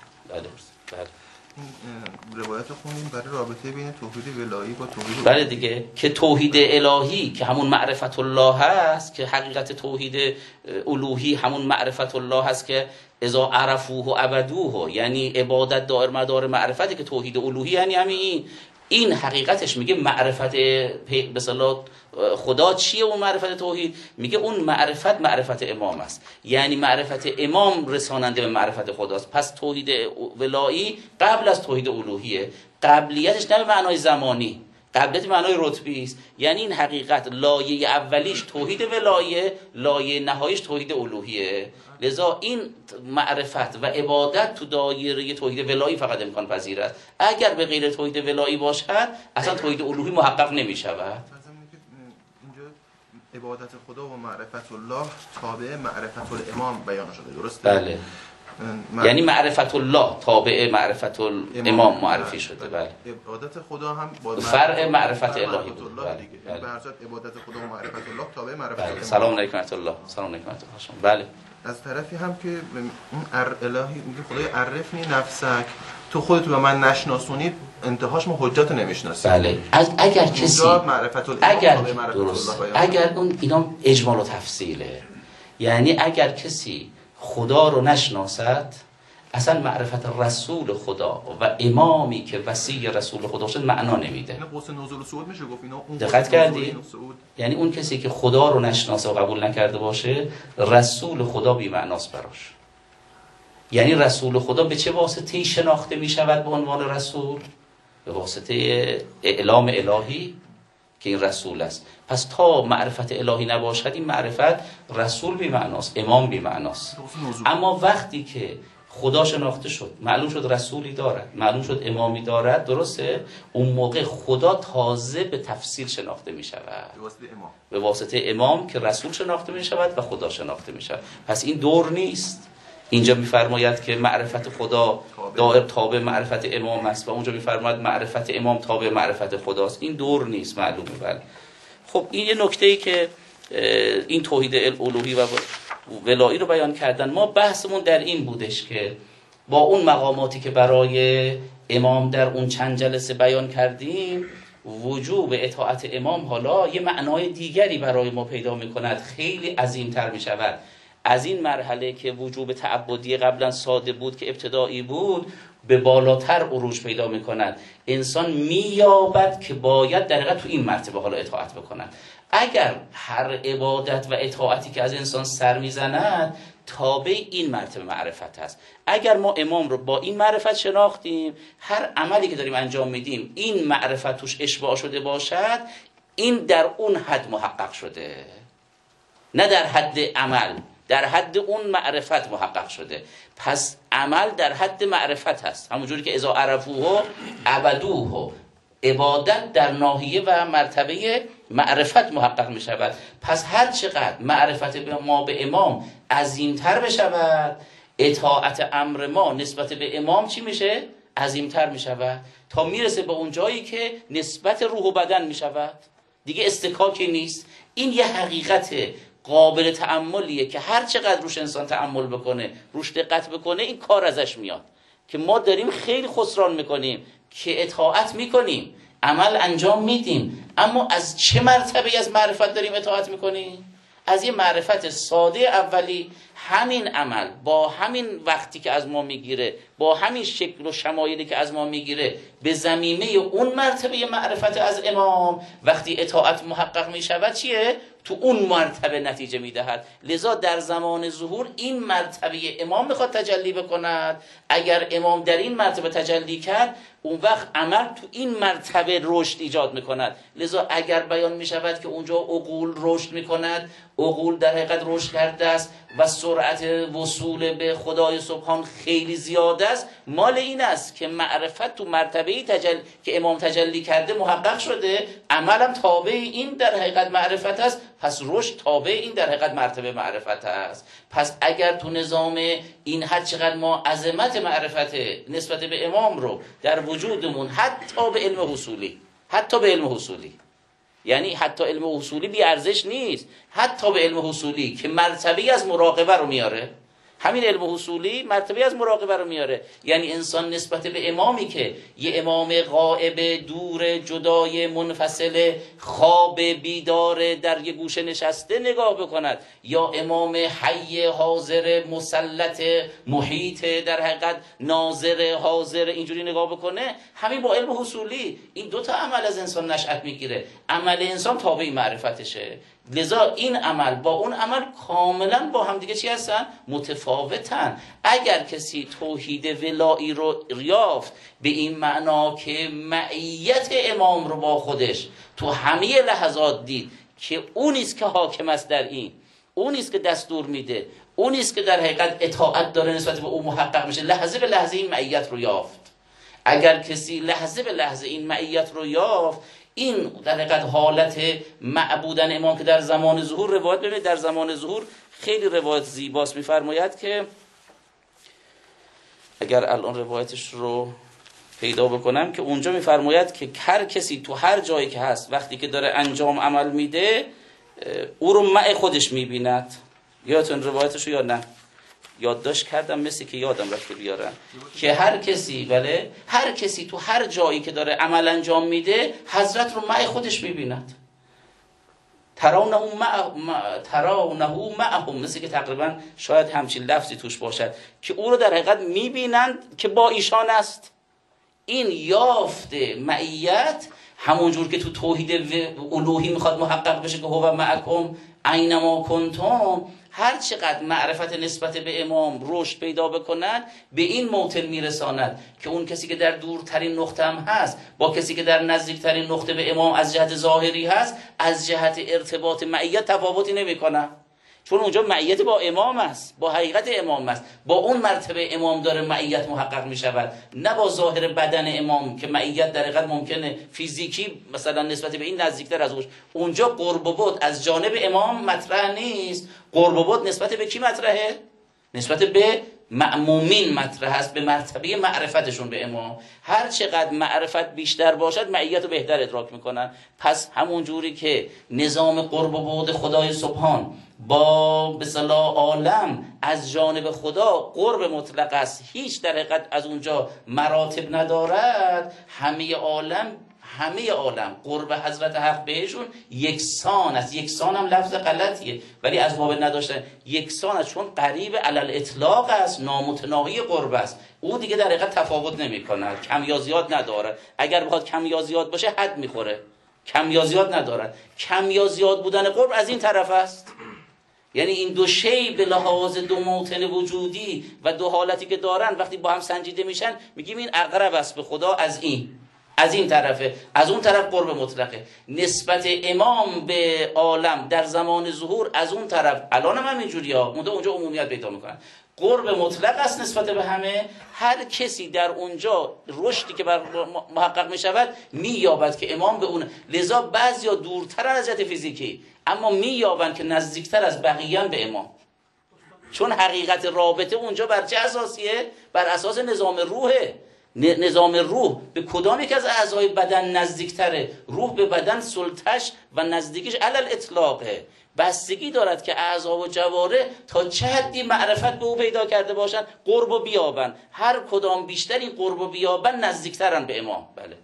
این روایت خوندیم برای رابطه بین توحید الهی با توحید بله دیگه، که توحید الهی که همون معرفت الله هست، که حقیقت توحید الوهی همون معرفت الله هست که اذا عرفوه و عبدوه، یعنی عبادت دائر مدار معرفتی، که توحید الوهی یعنی همین این حقیقتش. میگه معرفت به اصطلاح خدا چیه؟ اون معرفت توحید میگه اون معرفت امام است، یعنی معرفت امام رساننده به معرفت خداست. پس توحید ولایی قبل از توحید الوهیه، قبلیتش نه به معنای زمانی، قبلیت به معنای رتبی است. یعنی این حقیقت لایه اولیش توحید ولاییه، لایه نهاییش توحید الوهیه. لذا این معرفت و عبادت تو دایره توحید ولایی فقط امکان پذیر است. اگر به غیر توحید ولایی باشد اصلا توحید الوهی محقق نمی شود. اینجا عبادت خدا و معرفت الله تابع معرفت الامام بیان شده، درسته؟ بله. یعنی معرفت الله تابع معرفت الامام معرفی شده. بله. عبادت خدا هم با فرع معرفت الهی بود. بله. به هر صورت عبادت خدا و معرفت الله تابع معرفت الامام. سلام علیکم ورحمت الله. سلام علیکم ورحمت الله. بله. از طرفی هم که اون الهی میگه خدای عرفنی نفسک، تو خودت و من نشناسونید، انتهاش ما حجت نمیشناسیم. بله. اگر کسی معرفت الامام اگر اون اینا اجمال و تفصیله، یعنی اگر کسی خدا رو نشناسد، اصلا معرفت رسول خدا و امامی که وصی رسول خدا شد معنا نمیده. اینا قوس نزول و صعود میشه گفت. اینا دقت کردی؟ یعنی اون کسی که خدا رو نشناسه و قبول نکرده باشه، رسول خدا بی معناست براش. یعنی رسول خدا به چه واسطه‌ای شناخته میشود به عنوان رسول؟ به واسطه اعلام الهی که این رسول است. پس تا معرفت الهی نباشد این معرفت رسول بی معناست، امام بی معناست. اما وقتی که خدا شناخته شد، معلوم شد رسولی دارد، معلوم شد امامی دارد، درسته؟ اون موقع خدا تازه به تفصیل شناخته می شود، به واسطه امام که رسول شناخته می شود و خدا شناخته می شود. پس این دور نیست. اینجا می‌فرماید که معرفت خدا دائر تابع معرفت امام است و اونجا می‌فرماید معرفت امام تابع معرفت خداست. این دور نیست، معلومه. بله. خب این یه نکته‌ای که این توحید الوهی و ولایی رو بیان کردن. ما بحثمون در این بودش که با اون مقاماتی که برای امام در اون چند جلسه بیان کردیم، وجوب اطاعت امام حالا یه معنای دیگری برای ما پیدا می‌کند، خیلی عظیم‌تر می‌شود. از این مرحله که وجوب تعبدی قبلا ساده بود که ابتدایی بود، به بالاتر عروج پیدا میکند، انسان مییابد که باید در حقیقت تو این مرتبه حالا اطاعت بکند. اگر هر عبادت و اطاعتی که از انسان سر میزند تابع این مرتبه معرفت هست. اگر ما امام رو با این معرفت شناختیم، هر عملی که داریم انجام میدیم این معرفت توش اشباع شده باشد، این در اون حد محقق شده، نه در حد عمل، در حد اون معرفت محقق شده. پس عمل در حد معرفت هست، همونجوری که اذا عرفوه عبدوه، عبادت در ناحیه و مرتبه معرفت محقق می شود. پس هر چقدر معرفت ما به امام عظیمتر بشود، اطاعت امر ما نسبت به امام چی میشه؟ عظیمتر می شود، تا میرسه به اون جایی که نسبت روح و بدن می شود، دیگه استکاکی نیست. این یه حقیقت قابل تأملیه که هر چقدر روش انسان تأمل بکنه، روش دقت بکنه، این کار ازش میاد که ما داریم خیلی خسران میکنیم که اطاعت میکنیم، عمل انجام میدیم، اما از چه مرتبه از معرفت داریم اطاعت میکنیم؟ از یه معرفت ساده اولی، همین عمل با همین وقتی که از ما میگیره، با همین شکل و شمایلی که از ما میگیره، به زمینه اون مرتبه معرفت از امام وقتی اطاعت محقق میشود چیه؟ تو اون مرتبه نتیجه میدهد. لذا در زمان ظهور این مرتبه امام میخواد تجلی بکند. اگر امام در این مرتبه تجلی کرد، اون وقت عمل تو این مرتبه رشد ایجاد میکند. لذا اگر بیان میشود که اونجا عقول رشد میکند، عقول در حقیقت رشد کرده است و سرعت وصول به خدای سبحان خیلی زیاده است، مال این است که معرفت تو مرتبه که امام تجلی کرده محقق شده، عملم تابع این در حقیقت معرفت است، پس رشد تابع این در حقیقت مرتبه معرفت است. پس اگر تو نظام این هر چقدر ما عظمت معرفت نسبت به امام رو در وجودمون حتی به علم حصولی، یعنی حتی علم حصولی بی ارزش نیست، حتی به علم حصولی که مرتبه از مراقبه رو میاره، همین علم حصولی مرتبه از مراقبه رو میاره. یعنی انسان نسبت به امامی که یه امام غائب، دور، جدای، منفصل، خواب، بیدار، در یه گوشه نشسته نگاه بکند، یا امام حی، حاضر، مسلط، محیط، در حقیقت ناظر، حاضر، اینجوری نگاه بکنه، همین با علم حصولی این دوتا عمل از انسان نشأت میگیره. عمل انسان تابع معرفتشه. لذا این عمل با اون عمل کاملا با هم دیگه چی هستن؟ متفاوتن. اگر کسی توحید ولایی رو یافت به این معنا که معیت امام رو با خودش تو همه لحظات دید که اونیست که حاکم است در این، اونیست که دستور میده، اونیست که در حقیقت اطاعت داره نسبت به او محقق میشه، لحظه به لحظه این معیت رو یافت. اگر کسی لحظه به لحظه این معیت رو یافت، این در حقیقت حالت معبودن امام که در زمان ظهور روایت، ببینید در زمان ظهور خیلی روایت زیباست، میفرماید که اگر الان روایتش رو پیدا بکنم که اونجا میفرماید که هر کسی تو هر جایی که هست وقتی که داره انجام عمل میده او رو مع خودش میبیند. یادتون روایتش رو یا نه؟ یادداشت کردم مثل که یادم رفته بیارم که هر کسی تو هر جایی که داره عمل انجام میده حضرت رو مع خودش میبیند. ترونه معهم، مثل که تقریبا شاید همچین لفظی توش باشد که او رو در حقیقت میبینند که با ایشان است. این یافته معیت همونجور که تو توحید الوهی میخواد محقق بشه که هو معکم اینما کنتم، هر چقدر معرفت نسبت به امام رشد پیدا بکنند به این موطن میرساند که اون کسی که در دورترین نقطه هم هست با کسی که در نزدیکترین نقطه به امام از جهت ظاهری هست از جهت ارتباط معیت تفاوتی نمیکنه، چون اونجا معیت با امام است، با حقیقت امام است، با اون مرتبه امام داره معیت محقق می شود، نه با ظاهر بدن امام که معیت در حقیقت ممکنه فیزیکی مثلا نسبت به این نزدیکتر از اونجا قرب و بعد از جانب امام مطرح نیست. قرب و بعد نسبت به کی مطرحه؟ نسبت به مأمومین مطرح است، به مرتبه معرفتشون به امام. هر چقدر معرفت بیشتر باشد معیت رو بهتر ادراک میکنن. پس همون جوری که نظام قرب و بعد خدای سبحان با به اصطلاح عالم از جانب خدا قرب مطلق است، هیچ در حقیقت از اونجا مراتب ندارد، همه عالم همه عالم قرب حضرت حق بهشون یکسان است. یکسان هم لفظ غلطیه ولی از باب نداشتن یکسان است، چون قریب علل اطلاق است، نامتناهی قرب است. او دیگه در حقیقت تفاوت نمی‌کند، کم یا زیاد ندارد. اگر بخواد کم یا زیاد باشه حد میخوره، کم یا زیاد ندارد. کم یا زیاد بودن قرب از این طرف است، یعنی این دو شی به لحاظ دو موطن وجودی و دو حالتی که دارن وقتی با هم سنجیده میشن میگیم این اقرب است به خدا از این طرفه. از اون طرف قرب مطلقه. نسبت امام به عالم در زمان ظهور از اون طرف، الان هم اینجوریه، اونجا عمومیت پیدا میکنن. قرب مطلق است نسبت به همه. هر کسی در اونجا رشدی که محقق میشود مییابد که امام به اون، لذا بعضیا دورتر از جهت فیزیکی اما مییابند که نزدیکتر از بقیه به امام، چون حقیقت رابطه اونجا بر چه اساسیه؟ بر اساس نظام روحه. نظام روح به کدام یک از اعضای بدن نزدیکتره؟ روح به بدن سلطش و نزدیکش علل اطلاقه. بستگی دارد که اعضا و جواره تا چه حدی معرفت به او پیدا کرده باشند قرب و بیابن. هر کدام بیشتر این قرب و بیابن نزدیکترن به امام. بله،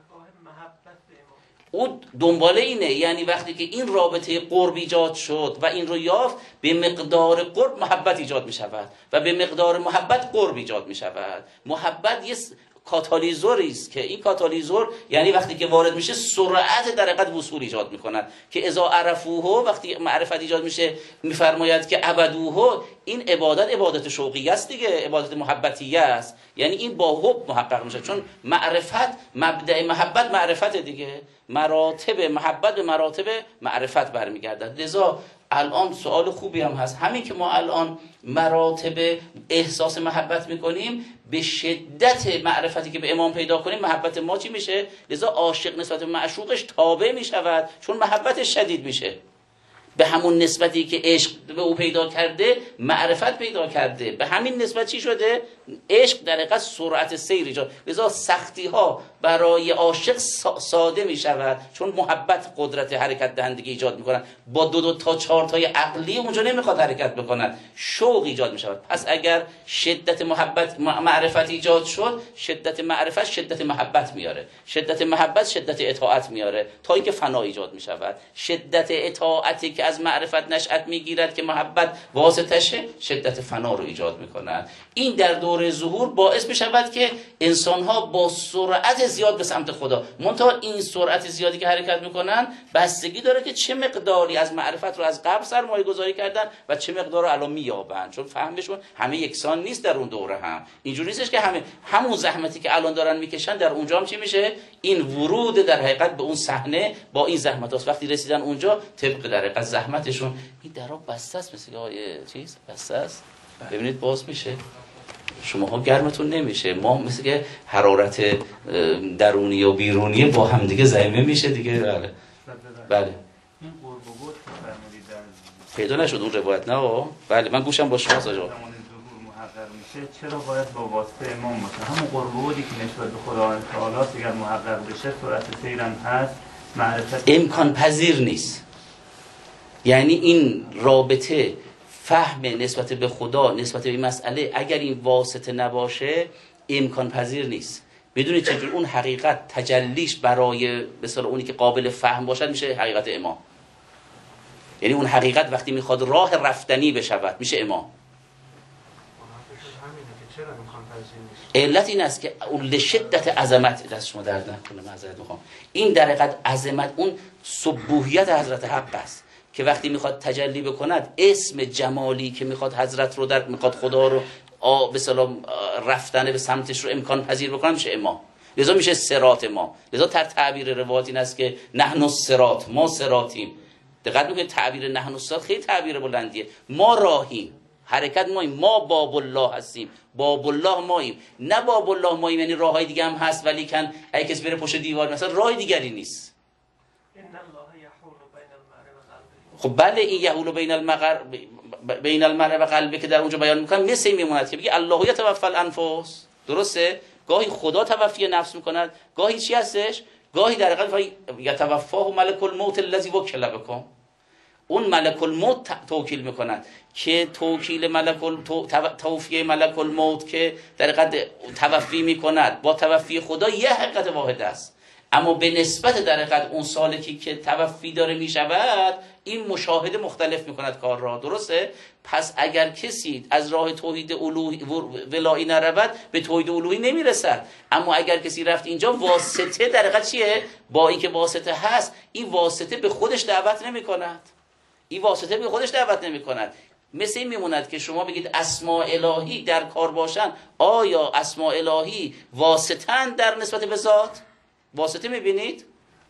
او دنباله اینه، یعنی وقتی که این رابطه قرب ایجاد شد و این رو یافت، به مقدار قرب محبت ایجاد می شود و به مقدار محبت قرب ایجاد می شود. محبت یه کاتالیزوری است که این کاتالیزور یعنی وقتی که وارد میشه سرعت در حقیقت وصول ایجاد میکند، که اذا عرفوه، وقتی معرفت ایجاد میشه میفرماید که عبدوه، این عبادت شوقی است دیگه، عبادت محبتیه است، یعنی این با حب محقق میشه، چون معرفت مبدأ محبت معرفت دیگه، مراتب محبت به مراتب معرفت برمیگردد. لذا الان سوال خوبی هم هست، همین که ما الان مراتب احساس محبت میکنیم، به شدت معرفتی که به امام پیدا کنیم محبت ما چی میشه؟ لذا عاشق نسبت به معشوقش تابع میشود، چون محبتش شدید میشه. به همون نسبتی که عشق به او پیدا کرده معرفت پیدا کرده، به همین نسبت چی شده؟ عشق در حقیقت سرعت سیر ایجاد. لذا سختی ها برای عاشق ساده می شود، چون محبت قدرت حرکت دهندگی ایجاد می کند. با 2 تا 4 تای عقلی اونجا نمیخواد حرکت بکند، شوق ایجاد می شود. پس اگر شدت محبت معرفت ایجاد شد، شدت معرفت شدت محبت میاره، شدت محبت شدت اطاعت میاره، تا اینکه فنا ایجاد می شود. شدت اطاعتی که از معرفت نشأت میگیرد که محبت واسطشه، شدت فنا رو ایجاد میکند. این در دور ظهور باعث میشود که انسانها با سرعت زیاد به سمت خدا، منتها این سرعت زیادی که حرکت میکنن بستگی داره که چه مقداری از معرفت رو از قبل سرمایه گذاری کردن و چه مقدار رو الان مییابن، چون فهمشون همه یکسان نیست در اون دوره. هم اینجوری نیستش که همون زحمتی که الان دارن میکشن در اونجا هم چی میشه؟ این ورود در حقیقت به اون صحنه با این زحمت هست. وقتی رسیدن اونجا طبق در حقیقت زحمتشون این درا بسته است، مثل چیز بسته است، ببینید باز میشه، شماها گرمتون نمیشه، ما مثل که حرارت درونی و بیرونی با هم دیگه ضمیمه میشه دیگه. بله بله، این قرب و بعد پیدا نشد اون روایت نه؟ بله من گوشم با شما ساجا محقق میشه، چرا باید با واسطه امام باشه؟ همون قرب و بعدی که نسبت به خداوند تعالی اگر محقق بشه سرعت سیرم هست، معرفت امکان پذیر نیست. یعنی این رابطه فهم نسبت به خدا، نسبت به این مسئله اگر این واسطه نباشه امکان پذیر نیست. بدونید چجور اون حقیقت تجلیش برای مثلا اونی که قابل فهم باشد میشه حقیقت امام. یعنی اون حقیقت وقتی میخواد راه رفتنی بشود میشه امام. علت این است که اون لشدت عظمت، دست شما درد نکنه معذرت میخوام، این در حقیقت عظمت اون سبوحیت حضرت حق است که وقتی میخواد تجلی بکند اسم جمالی که میخواد حضرت رو میخواد خدا رو به سلام رفتن به سمتش رو امکان پذیر بکنه میشه امام. لذا میشه صراط ما. لذا در تعبیر روایت این است که نحن الصراط، ما صراطیم. دقت میکنید تعبیر نحن الصراط خیلی تعبیر بلندیه. ما راهیم، حرکت ماییم، ما باب الله هستیم، باب الله ماییم، نه باب الله ماییم یعنی راههای دیگه هم هست ولی کن اگه کسی بره پشت دیوار مثلا راه دیگری نیست. خب بله این یحول بین المرء و قلبه که در اونجا بیان میکنم مثل این میموند که بگی الله یتوفی الانفس، درسته؟ گاهی خدا توفی نفس میکند، گاهی چی هستش؟ گاهی در حقیقت یتوفاه ملک الموت الذی وکل بکم، اون ملک الموت توکیل میکند که توکیل توفیه ملک الموت که در حقیقت توفی میکند با توفی خدا یه حقیقت واحد است. اما به نسبت در حقیقت اون سالکی که توفی داره میشود این مشاهده مختلف میکند کار را. درسته؟ پس اگر کسی از راه توحید ولایی نرود به توحید الوهی نمیرسد، اما اگر کسی رفت اینجا واسطه در حقیقت چیه؟ با اینکه واسطه هست این واسطه به خودش دعوت نمیکند، این واسطه به خودش دعوت نمیکند. مثل این میموند که شما بگید اسماء الهی در کار باشن، آیا اسماء الهی واسطن در نسبت به ذات؟ واسطه میبینید؟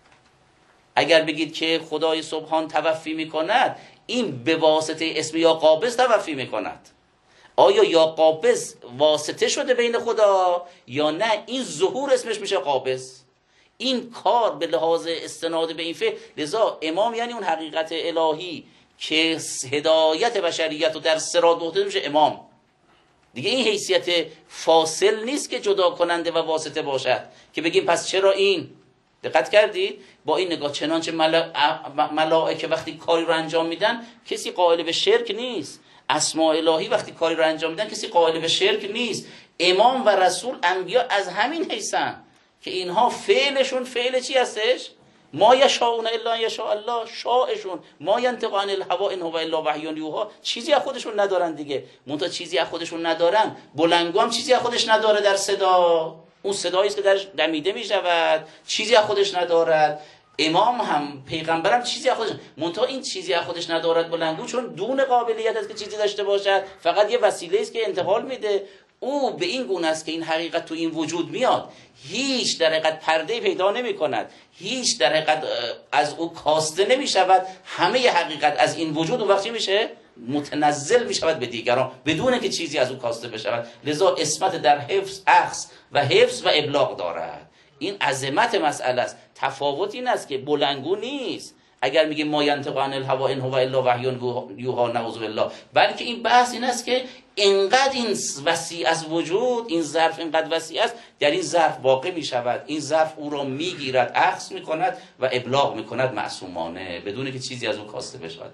اگر بگید که خدای سبحان توفی میکند، این به واسطه اسم یا قابض توفی میکند. آیا یا قابض واسطه شده بین خدا یا نه این ظهور اسمش میشه قابض؟ این کار به لحاظ استناد به این فعل. لذا امام یعنی اون حقیقت الهی که هدایت بشریت رو در صراط نقطه میشه امام دیگه. این حیثیت فاصل نیست که جدا کننده و واسطه باشد که بگیم پس چرا این. دقت کردید؟ با این نگاه چنانچه ملائکه وقتی کاری رو انجام میدن کسی قائل به شرک نیست، اسماء الهی وقتی کاری رو انجام میدن کسی قائل به شرک نیست. امام و رسول انبیا از همین حیثن که اینها فعلشون فعل چی هستش؟ ما یشاءون الا یشاء الله، شاءشون ما ینطق عن الهوا ان هو الا وحی یوحی، چیزی از خودشون ندارن دیگه. منتها چیزی از خودشون ندارن، بلنگو هم چیزی از خودش نداره در صدا، اون صدایی است که درش دمیده میشود چیزی از خودش ندارد. امام هم پیغمبرم چیزی از خودش، منتها این چیزی از خودش ندارد بلنگو چون دون قابلیت است که چیزی داشته باشد، فقط یه وسیله است که انتقال میده. او به این گونه است که این حقیقت تو این وجود میاد، هیچ در حقیقت پرده پیدا نمی کند، هیچ در حقیقت از او کاسته نمی شود. همه حقیقت از این وجود اون وقتی میشه متنزل می شود به دیگران بدون که چیزی از او کاسته بشود. لذا اسمت در حفظ اخذ و حفظ و ابلاغ دارد. این عظمت مسئله است. تفاوت این است که بلنگو نیست اگر میگه ما ینطق عن الهوا ان هو الا وحی یوحی نعوذ بالله، بلکه این بحث این است که اینقدر این وسیع از وجود، این ظرف اینقدر وسیع است، در این ظرف واقع می شود، این ظرف او را میگیرد، اخذ می کند و ابلاغ می کند معصومانه بدون که چیزی از او کاسته بشود.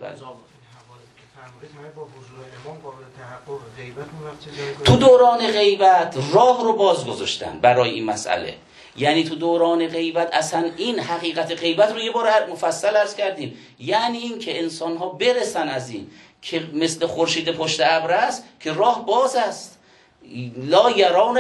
تو دوران غیبت راه رو باز گذاشتن برای این مسئله. یعنی تو دوران غیبت اصلا این حقیقت غیبت رو یه بار مفصل عرض کردیم، یعنی این که انسان ها برسن از این که مثل خورشید پشت ابر است که راه باز است، لا یرون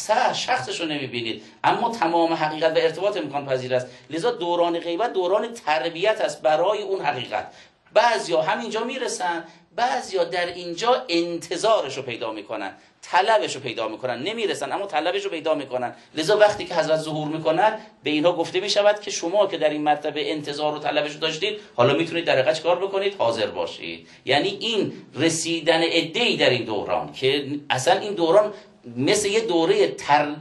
شخصش رو نمیبینید اما تمام حقیقت و ارتباط امکان پذیر است. لذا دوران غیبت دوران تربیت است برای اون حقیقت. بعضیا همینجا میرسن، بعضیا در اینجا انتظارش رو پیدا میکنن، طلبش رو پیدا میکنن، نمیرسن اما طلبش رو پیدا میکنن. لذا وقتی که حضرت ظهور میکنن به اینها گفته میشود که شما که در این مرتبه انتظار و طلبش رو داشتید حالا میتونید در حقیقت کار بکنید، حاضر باشید. یعنی این رسیدن عده‌ای در این دوران که اصلا این دوران مثل یه دوره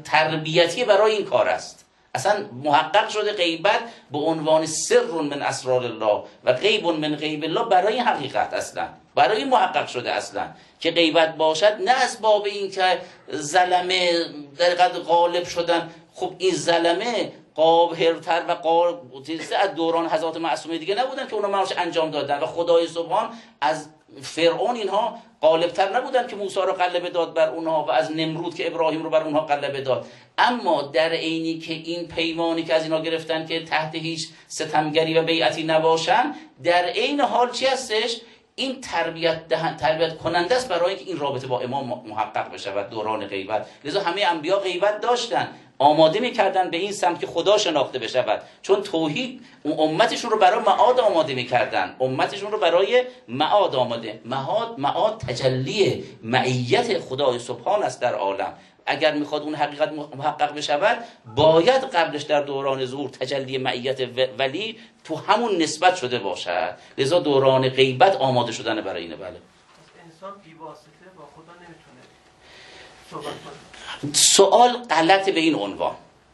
تربیتی برای این کار است. اصلا محقق شده غیبت به عنوان سر من اسرار الله و غیب من غیب الله برای این حقیقت، اصلا برای این محقق شده اصلا که غیبت باشد، نه اسباب این که ظلمه در قد غالب شدن. خب این ظلمه قاهرتر و قاطع‌تر از دوران حضرات معصومه دیگه نبودن که اونا معاش انجام دادن و خدای سبحان از فرعون اینها غالبتر نبودن که موسی رو غلبه داد بر اونها و از نمرود که ابراهیم رو بر اونها غلبه داد. اما در عینی که این پیمانی که از اینها گرفتن که تحت هیچ ستمگری و بیعتی نباشن، در عین حال چی هستش؟ این تربیت کننده است برای اینکه این رابطه با امام محقق بشه و دوران غیبت. لذا همه انبیا غیبت داشتن، آماده میکردن به این سمت که خدا شناخته بشود، چون توحید اون امتشون رو برای معاد آماده میکردن، امتشون رو برای معاد آماده. معاد تجلی معیت خدای سبحان است در عالم. اگر میخواد اون حقیقت محقق بشود باید قبلش در دوران ظهور تجلی معیت ولی تو همون نسبت شده باشد. لذا دوران غیبت آماده شدن برای اینه. بله، انسان بی واسطه با خدا نمیتونه صحبت کنه. سوال غلط به این عنوان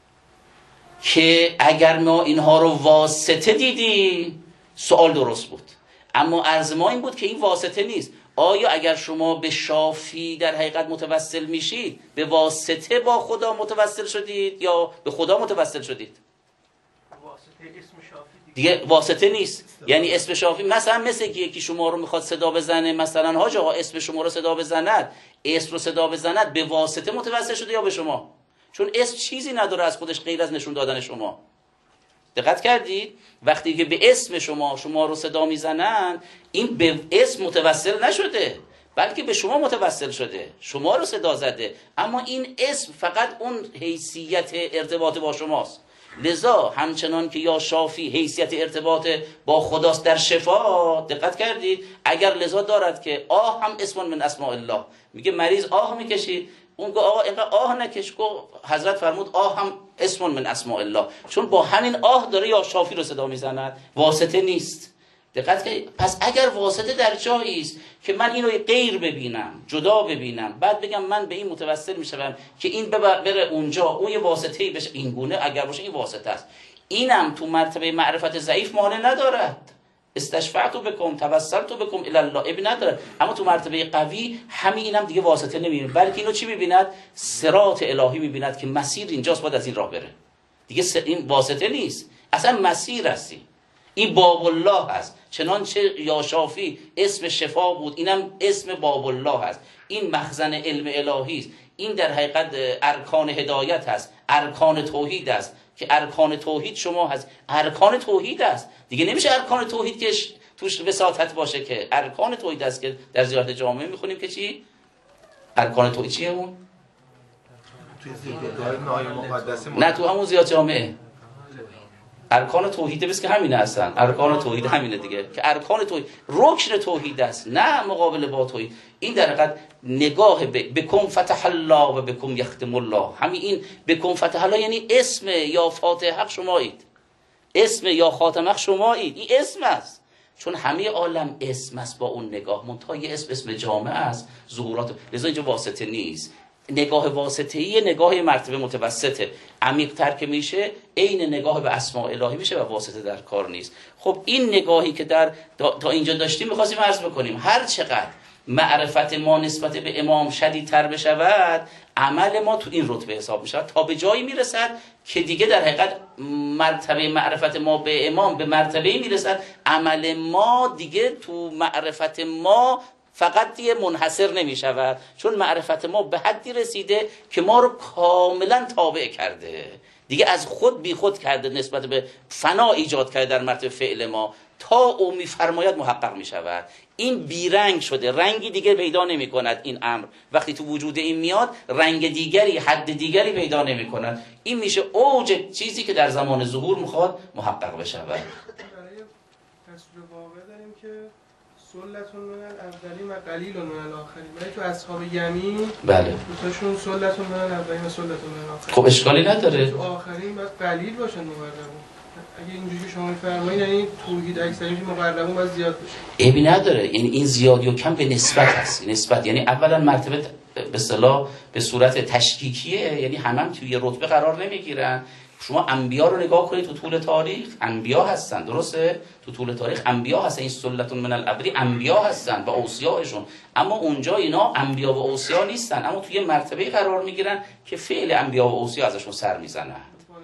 که اگر ما اینها رو واسطه دیدیم سوال درست بود، اما عرض ما این بود که این واسطه نیست. آیا اگر شما به شافی در حقیقت متوسل میشید به واسطه با خدا متوسل شدید یا به خدا متوسل شدید؟ واسطه اسم شافی دیگه واسطه نیست. یعنی اسم شافی مثل که یکی شما رو میخواد صدا بزنه، مثلا حاج آقا اسم شما رو صدا بزند، اسم رو صدا بزند، به واسطه متوسل شده یا به شما؟ چون اسم چیزی نداره از خودش غیر از نشون دادن شما. دقت کردید؟ وقتی که به اسم شما رو صدا میزنن، این به اسم متوسل نشده بلکه به شما متوسل شده، شما رو صدا زده، اما این اسم فقط اون حیثیت ارتباط با شماست. لذا همچنان که یا شافی حیثیت ارتباط با خداست در شفا، دقت کردید؟ اگر لذا دارد که آه هم اسم من اسماء الله، میگه مریض آه میکشید، اون گفت آقا اینقدر آه نکش، گفت حضرت فرمود آه هم اسم من اسماء الله، چون با همین آه داره یا شافی رو صدا میزند، واسطه نیست. دقت کنید. پس اگر واسطه در جایی است که من اینو غیر ببینم، جدا ببینم، بعد بگم من به این متوسل میشم که این بره اونجا، اون یه واسطه‌ای بشه، این گونه اگر باشه این واسطه است، اینم تو مرتبه معرفت ضعیف مانع ندارد. استشفعت بکم، توسلت بکم الی الله، ابی نداره. اما تو مرتبه قوی همینم دیگه واسطه نمیبینه، بلکه اینو چی میبیند؟ صراط الهی میبیند که مسیر اینجاست، باید از این راه بره. دیگه این واسطه نیست، اصلا مسیر هستی. این باب الله هست، چنانچه یا شافی اسم شفا بود، اینم اسم باب الله هست. این مخزن علم الهی است. این در حقیقت ارکان هدایت هست، ارکان توحید است که ارکان توحید شما هست، ارکان توحید است. دیگه نمیشه ارکان توحید که توش وساطت باشه، که ارکان توحید است که در زیارت جامعه میخونیم که چی؟ ارکان توحید چیه اون؟ نه تو همون زیارت جامعه ارکان توحید بس که همینه، اصلا ارکان توحید همینه دیگه، که ارکان توحید رکن توحید است، نه مقابل با توحید. این در حقیقت نگاه بکم فتح الله و بکم یختم الله. همین این بکم فتح الله یعنی اسم یا فاتح حق شمایید، اسم یا خاتم حق شمایید، این اسم است، چون همه عالم اسم است با اون نگاه، منتها یه اسم جامع است، ظهورات. لذا اینجا واسطه نیست. نگاه واسطه‌ای نگاه مرتبه متوسطه، عمیق‌تر که میشه عین نگاه به اسماء الهی میشه و واسطه در کار نیست. خب این نگاهی که تا اینجا داشتیم می‌خواستیم عرض بکنیم، هر چقدر معرفت ما نسبت به امام شدیدتر بشود، عمل ما تو این رتبه حساب میشود تا به جایی میرسد که دیگه در حقیقت مرتبه معرفت ما به امام به مرتبه‌ای میرسد عمل ما دیگه تو معرفت ما فقط دیگه منحصر نمی شود، چون معرفت ما به حدی رسیده که ما رو کاملا تابع کرده، دیگه از خود بی خود کرده، نسبت به فنا ایجاد کرده در مرتبه فعل ما، تا او میفرماید محقق می شود. این بیرنگ شده، رنگی دیگه پیدا نمی کند. این امر وقتی تو وجود این میاد رنگ دیگری، حد دیگری پیدا نمی کند. این میشه اوج چیزی که در زمان ظهور میخواد محقق بشود. برای تصویر واقع داریم که سلتون من الاولین و قلیل من الاخرین، ولی تو اصحاب یمین بله دوتاشون سلتون من الاولین و سلتون من الاخرین. خب اشکالی نداره، تو آخرین باید قلیل باشن مقربون. اگه اینجوری که شما می‌فرمایید یعنی توحید اکثریش مقربون باید زیاد بشه. عیبی نداره، یعنی این زیادی و کم به نسبت هست. نسبت یعنی اولا مرتبه به اصطلاح به صورت تشکیکیه، یعنی هم توی رتبه قرار نمیگیرن. شما انبیا رو نگاه کنید، تو طول تاریخ انبیا هستن، درسته؟ تو طول تاریخ انبیا هستن، این سلتون من الابری انبیا هستن و اوصیاءشون، اما اونجا اینا انبیا و اوصیا نیستن، اما توی مرتبه قرار میگیرن که فعل انبیا و اوصیا ازشون سر میزنن.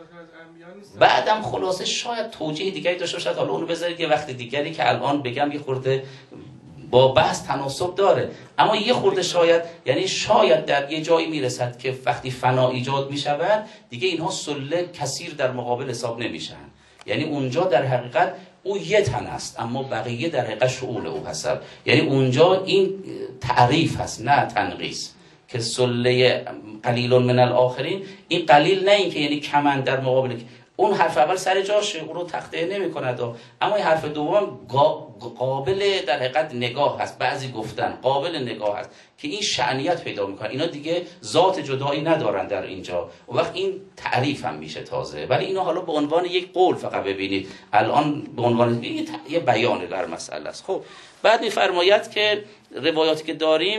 بعدم خلاصه شاید توجیه دیگری داشته باشد، حالا اونو بذارید یه وقت دیگری که الان بگم یه خورده با بحث تناسب داره، اما یه خورده شاید، یعنی شاید در یه جایی میرسد که وقتی فنا ایجاد میشود دیگه اینها سله کثیر در مقابل حساب نمیشن، یعنی اونجا در حقیقت او یه تن است اما بقیه در حقیقت شؤون او هست، یعنی اونجا این تعریف هست نه تنقیص، که سله قلیل من الاخرین، این قلیل نه این که یعنی کمن در مقابل اون حرف اول سر جاشه، اون رو تخطئه نمی کند، اما این حرف دوم قابل در حقیقت نگاه هست، بعضی گفتن قابل نگاه هست که این شأنیت پیدا میکنه، اینا دیگه ذات جدایی ندارن در اینجا، و وقت این تعریف هم میشه تازه، ولی اینا حالا به عنوان یک قول فقط ببینید، الان به عنوان یه بیان در مسئله است. خب بعد میفرماید که روایاتی که داریم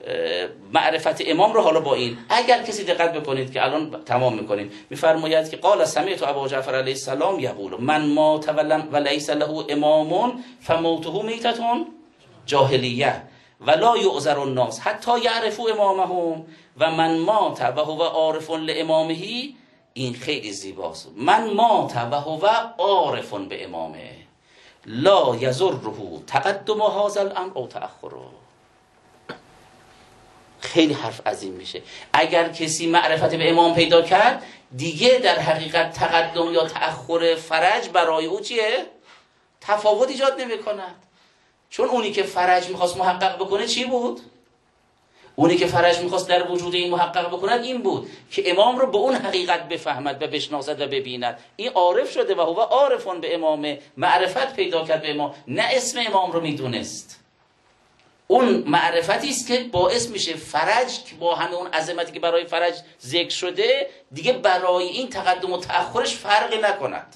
معرفت امام رو حالا با این، اگر کسی دقت بکنید که الان تمام میکنیم، میفرماید که قال سمعت ابا جعفر علیه السلام یقول من مات و لیس له امام فموته میتة جاهلیه ولا یعذر الناس حتی یعرفوا امامهم و من مات و هو عارف لامامه. این خیلی زیباست، من مات و هو عارف به امامه لا یضره تقدم هذا الامر او تأخره. خیلی حرف عظیم میشه. اگر کسی معرفت به امام پیدا کرد، دیگه در حقیقت تقدم یا تأخر فرج برای او چیه؟ تفاوت ایجاد نمی کند. چون اونی که فرج میخواست محقق بکنه چی بود؟ اونی که فرج میخواست در وجود این محقق بکند این بود که امام رو به اون حقیقت بفهمد و بشناسد و ببیند. این عارف شده و هو عارفون به امام، معرفت پیدا کرد به امام، نه اسم امام رو میدونست. اون معرفتی است که باعث میشه فرج که با همه اون عظمتی که برای فرج ذکر شده دیگه برای این تقدم و تأخرش فرقی نکند.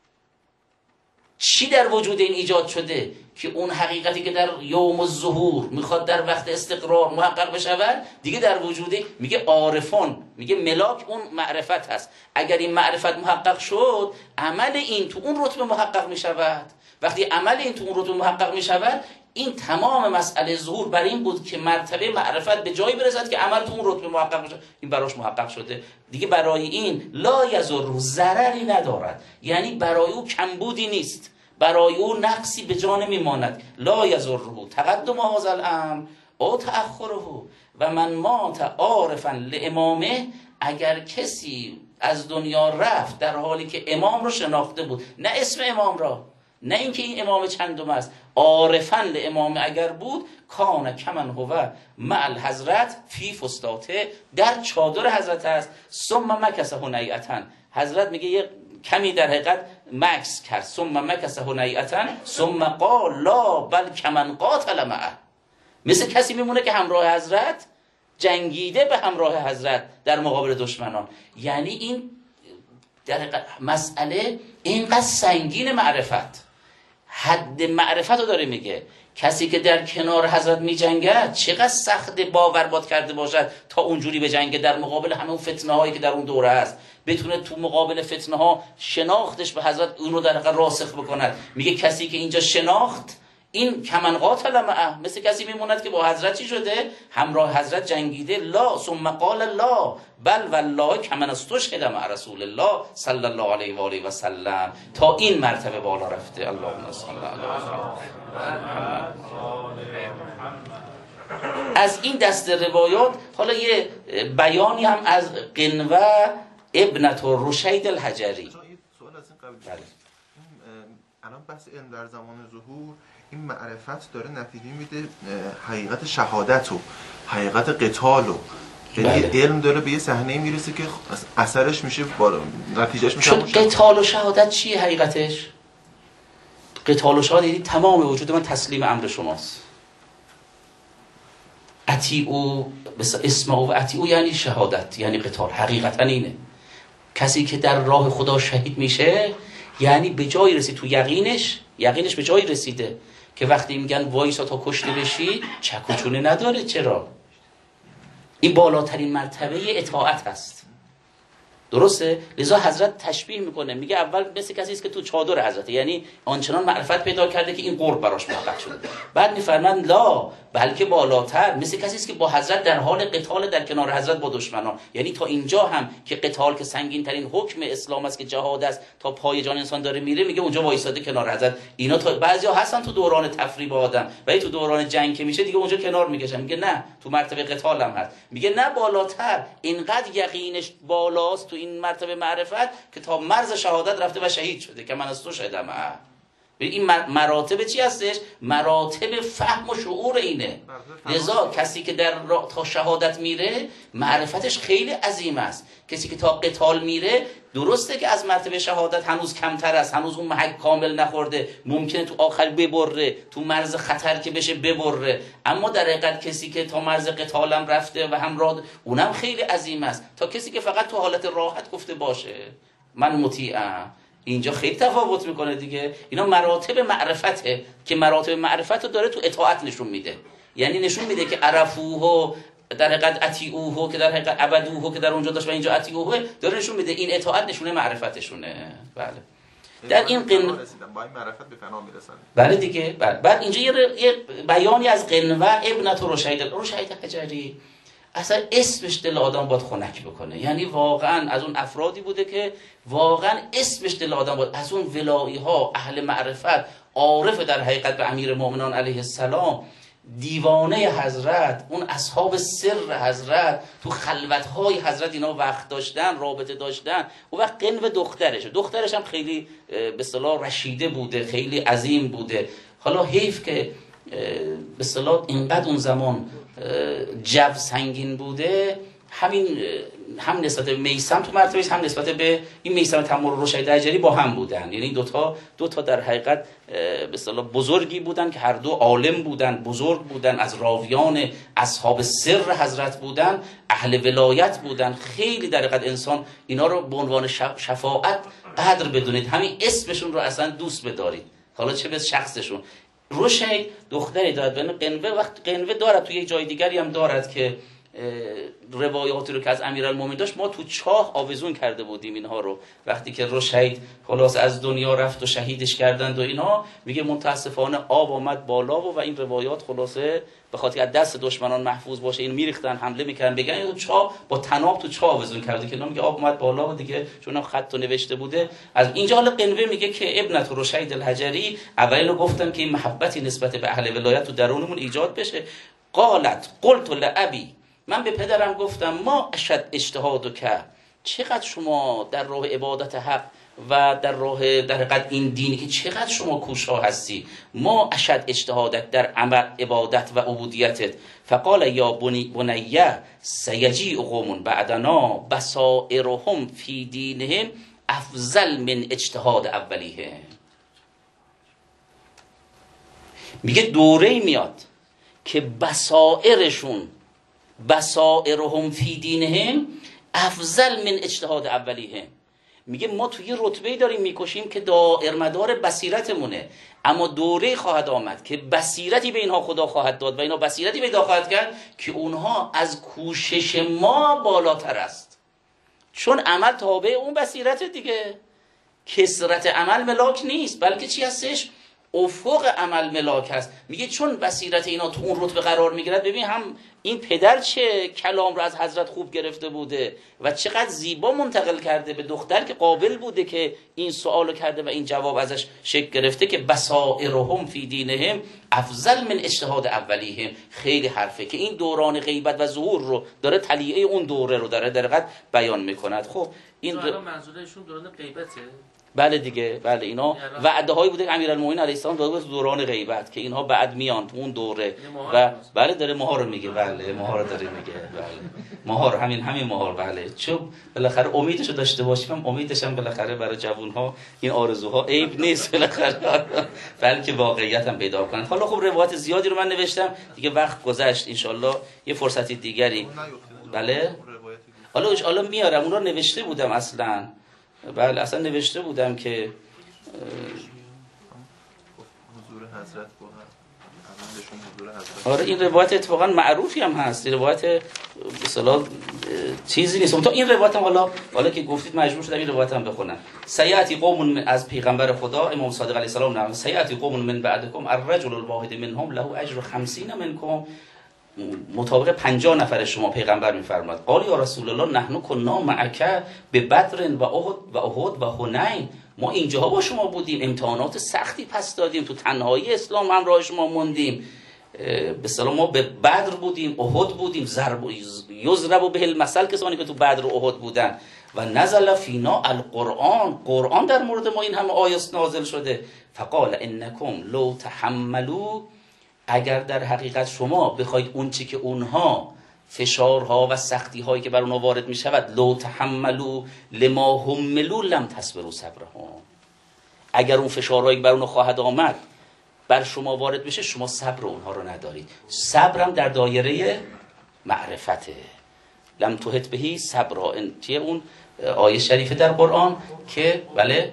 چی در وجود این ایجاد شده؟ که اون حقیقتی که در یوم الظهور میخواد در وقت استقرار محقق بشود دیگه در وجود، میگه عارفان، میگه ملاک اون معرفت هست. اگر این معرفت محقق شد عمل این تو اون رتبه محقق میشود. وقتی عمل این تو اون رتبه محقق میشود این تمام مسئله ظهور بر این بود که مرتبه معرفت به جایی برسد که عمل تو اون رتبه محقق بشه. این براش محقق شده دیگه. برای این لا یضر، ضرری ندارد، یعنی برای او کمبودی نیست، برای او نقصی به جا نمیماند. لا یضره تقدم هذا الامر او تأخره و من مات عارفا لامامه. اگر کسی از دنیا رفت در حالی که امام رو شناخته بود، نه اسم امام را، نه اینکه این امام چندم است، عارفا لامامه اگر بود، کان کمن هو مع الحضرت فی فستاته، در چادر حضرت است. ثم مکث هنیئتا، حضرت میگه یه کمی در حقیقت مکس کرد. ثم مکث هنیئتا ثم قال لا بل کمن قاتل معه، مثل کسی میمونه که همراه حضرت جنگیده به همراه حضرت در مقابل دشمنان. یعنی این در حقیقت مسئله اینقدر سنگین معرفت، حد معرفت رو داره میگه. کسی که در کنار حضرت میجنگد چقدر سخت باور باد کرده باشد تا اونجوری به جنگ در مقابل همه اون فتنه هایی که در اون دوره هست، بتونه تو مقابل فتنه ها شناختش به حضرت اون رو در حقیقت راسخ بکند. میگه کسی که اینجا شناخت این کمن قاتل معه، مثل کسی میموند که با حضرت چی شده؟ همراه حضرت جنگیده. لا ثم قال لا بل والله کمن استشهد مع رسول الله صلی الله علیه و آله و سلم، تا این مرتبه بالا رفته. اللهم صل علی محمد. از این دست روایات حالا یه بیانی هم از قنوه ابنت رشید الحجری. سوال از این قبیل. بله. الان بحث علم در زمان ظهور، این معرفت داره نتیجه میده حقیقت شهادت و حقیقت قتال و یعنی علم داره به یه صحنه میرسه که اثرش میشه نتیجهش میشه. چون قتال و شهادت چیه حقیقتش؟ قتال و شهادت یعنی تمام وجود من تسلیم امر شماست. اطیعوا اسمعوا و اطیعوا یعنی شهادت، یعنی قتال. حقیقتا اینه. کسی که در راه خدا شهید میشه یعنی به جایی رسید، تو یقینش به جایی رسیده که وقتی میگن وایسا تا کشته بشی چک و چونه نداره. چرا؟ این بالاترین مرتبه اطاعت هست. درسته؟ لذا حضرت تشبیه میکنه، میگه اول مثل کسی است که تو چادر حضرت، یعنی آنچنان معرفت پیدا کرده که این قرب براش محقق شده. بعد میفرمایند لا بلکه بالاتر، مثل کسی است که با حضرت در حال قتال در کنار حضرت با دشمنان. یعنی تا اینجا هم که قتال که سنگین ترین حکم اسلام است که جهاد است، تا پای جان انسان داره میره، میگه اونجا وایساده کنار حضرت. اینا تا بعضیا هستن تو دوران تفریب آدم، ولی تو دوران جنگ که میشه دیگه اونجا کنار میکشن. میگه نه، تو مرتبه قتال هم هست. میگه نه، بالاتر، اینقدر یقینش بالاست تو این مرتبه معرفت که تا مرز شهادت رفته و شهید شده که من از تو شهیدم. این مراتب چی هستش؟ مراتب فهم و شعور اینه. لذا کسی که در تا شهادت میره معرفتش خیلی عظیم است. کسی که تا قتال میره درسته که از مرتبه شهادت هنوز کمتر است، هنوز اون محک کامل نخورده، ممکنه تو آخر ببره، تو مرز خطر که بشه ببره، اما در حقیقت کسی که تا مرز قتال هم رفته و همراه اونم خیلی عظیم است، تا کسی که فقط تو حالت راحت گفته باشه من مطیعم. اینجا خیلی تفاوت میکنه دیگه. اینا مراتب معرفته که مراتب معرفت رو داره تو اطاعت نشون میده. یعنی نشون میده که عرفوه در حقیقت اطیعوه که در حقیقت عبدوه که در اونجا داشت و اینجا اطیعوه، داره نشون میده این اطاعت نشونه معرفتشونه. بله. در این با این معرفت به فنا میرسن. بله دیگه. بله. بعد اینجا یه بیانی از قنوه ابنت رشید حجری. اصلا اسمش دل آدم باید خنک بکنه. یعنی واقعا از اون افرادی بوده که واقعا اسمش دل آدم باید، از اون ولایی ها، اهل معرفت، عارف در حقیقت به امیر المؤمنین علیه السلام، دیوانه حضرت، اون اصحاب سر حضرت، تو خلوت‌های حضرت اینا وقت داشتن، رابطه داشتن. اون وقت قنو دخترش هم خیلی به اصطلاح رشیده بوده، خیلی عظیم بوده. حالا حیف که به اصطلاح اینقدر اون زمان جو سنگین بوده، همین هم نسبت به میثم تو مرتبهش، هم نسبت به این میثم تمر و رشید حجری با هم بودن. یعنی دو تا در حقیقت به اصطلاح بزرگی بودن که هر دو عالم بودن، بزرگ بودن، از راویان اصحاب سر حضرت بودن، اهل ولایت بودن. خیلی در حقیقت انسان اینا رو به عنوان شفاعت قدر بدونید، همین اسمشون رو اصلا دوست بدارید، حالا چه به شخصشون. رشید دختری دارد به قنوه، وقت قنوه دارد توی یک جای دیگری هم دارد که روایاتی رو که از امیرالمومنین داشت، ما تو چاه آویزون کرده بودیم اینها رو. وقتی که رشید خلاص از دنیا رفت و شهیدش کردند و اینا، میگه متاسفانه آب آمد بالا و این روایات خلاصه به خاطر از دست دشمنان محفوظ باشه این میریختن، حمله میکردن، بگن تو چاه با تناب تو چاه آویزون کرده، که میگه آب اومد بالا و دیگه چون خط و نوشته بوده. از اینجا حالا قنوه میگه که ابنت رشید الحجری، اولی گفتم که این محبتی نسبت به اهل ولایت تو درونمون ایجاد بشه. قلت لابی، من به پدرم گفتم ما اشد اجتهاد که، چقدر شما در راه عبادت حق و در راه در حقیقت این دینی که چقدر شما کوشا هستی، ما اشد اجتهادت در عمل عبادت و عبودیتت. فقال یا بنیه سیجیء قوم بعدنا بصائرهم فی دینهم افضل من اجتهاد اولیه. میگه دوره میاد که بصائرهم فی دینهم افضل من اجتهاد اولیه. میگه ما توی رتبه‌ای داریم میکشیم که دائر مدار بصیرتمونه، اما دوره خواهد آمد که بصیرتی به اینها خدا خواهد داد و اینا بصیرتی پیدا خواهد کرد که اونها از کوشش ما بالاتر است، چون عمل تابع اون بصیرت دیگه. کثرت عمل ملاک نیست، بلکه چی هستش؟ افق عمل ملاک هست. میگه چون بصیرت اینا تو اون رتبه قرار میگیرد. ببین هم این پدر چه کلام رو از حضرت خوب گرفته بوده و چقدر زیبا منتقل کرده به دختر که قابل بوده که این سوالو کرده و این جواب ازش شکل گرفته که بصائرهم فی دینهم افضل من اجتهاد اولیهم. خیلی حرفه که این دوران غیبت و ظهور رو داره، تلیعه اون دوره رو داره در حقیقت بیان میکند. خب این منظورشون دوران غیبته. بله دیگه، بله اینا وعده هایی بوده که امیرالمومنین علیه السلام داده تو دوران غیبت که اینها بعد میان تو اون دوره و بله داره ماها رو میگه، بله ماها رو داره میگه، بله ماها رو همین ماها رو، بله چون بالاخره امیدشو داشته باشیم، هم امیدش هم بالاخره برای جوانها این آرزوها عیب نیست بالاخره، بلکه واقعیت هم پیدا کنن. حالا خب روایت زیادی رو من نوشتم دیگه، وقت گذشت، ان یه فرصتی دیگری بله حالا میارم. اون رو نوشته بودم اصلا، بله اصلا نوشته بودم که حضور حضرت با عملشون حضور حضرت. آره این روایت اتفاقا معروفی هم هست، این روایت به اصطلاح چیزی نیست. تو این روایت هم حالا که گفتید مجبور شدم این روایت هم بخونم. سیاتی قوم از پیغمبر خدا امام صادق علیه السلام نام سیاتی قوم من بعدکم الرجل الواحد منهم له اجر 50 منکم، مطابق 50 نفر شما پیغمبر میفرماد. قال یا رسول الله نحن کنا معک به بدر و احد و حنین، ما اینجاها با شما بودیم، امتحانات سختی پس دادیم، تو تنهایی اسلام همراه شما موندیم. به سلام ما به بدر بودیم، احد بودیم، یضرب به المثل کسانی که تو بدر و احد بودن. و نزل فینا قرآن در مورد ما این همه آیات نازل شده. فقال انکم لو تحملوا، اگر در حقیقت شما بخواید اون چی که اونها فشارها و سختی هایی که بر اونها وارد می شود، لو تحملوا لما حملوا لم تصبروا صبرهم، اگر اون فشارهایی بر اونها خواهد آمد بر شما وارد بشه، شما صبر اونها رو ندارید. صبرم در دایره معرفته. لم تحط بهی صبرا، چیه اون آیه شریفه در قرآن که بله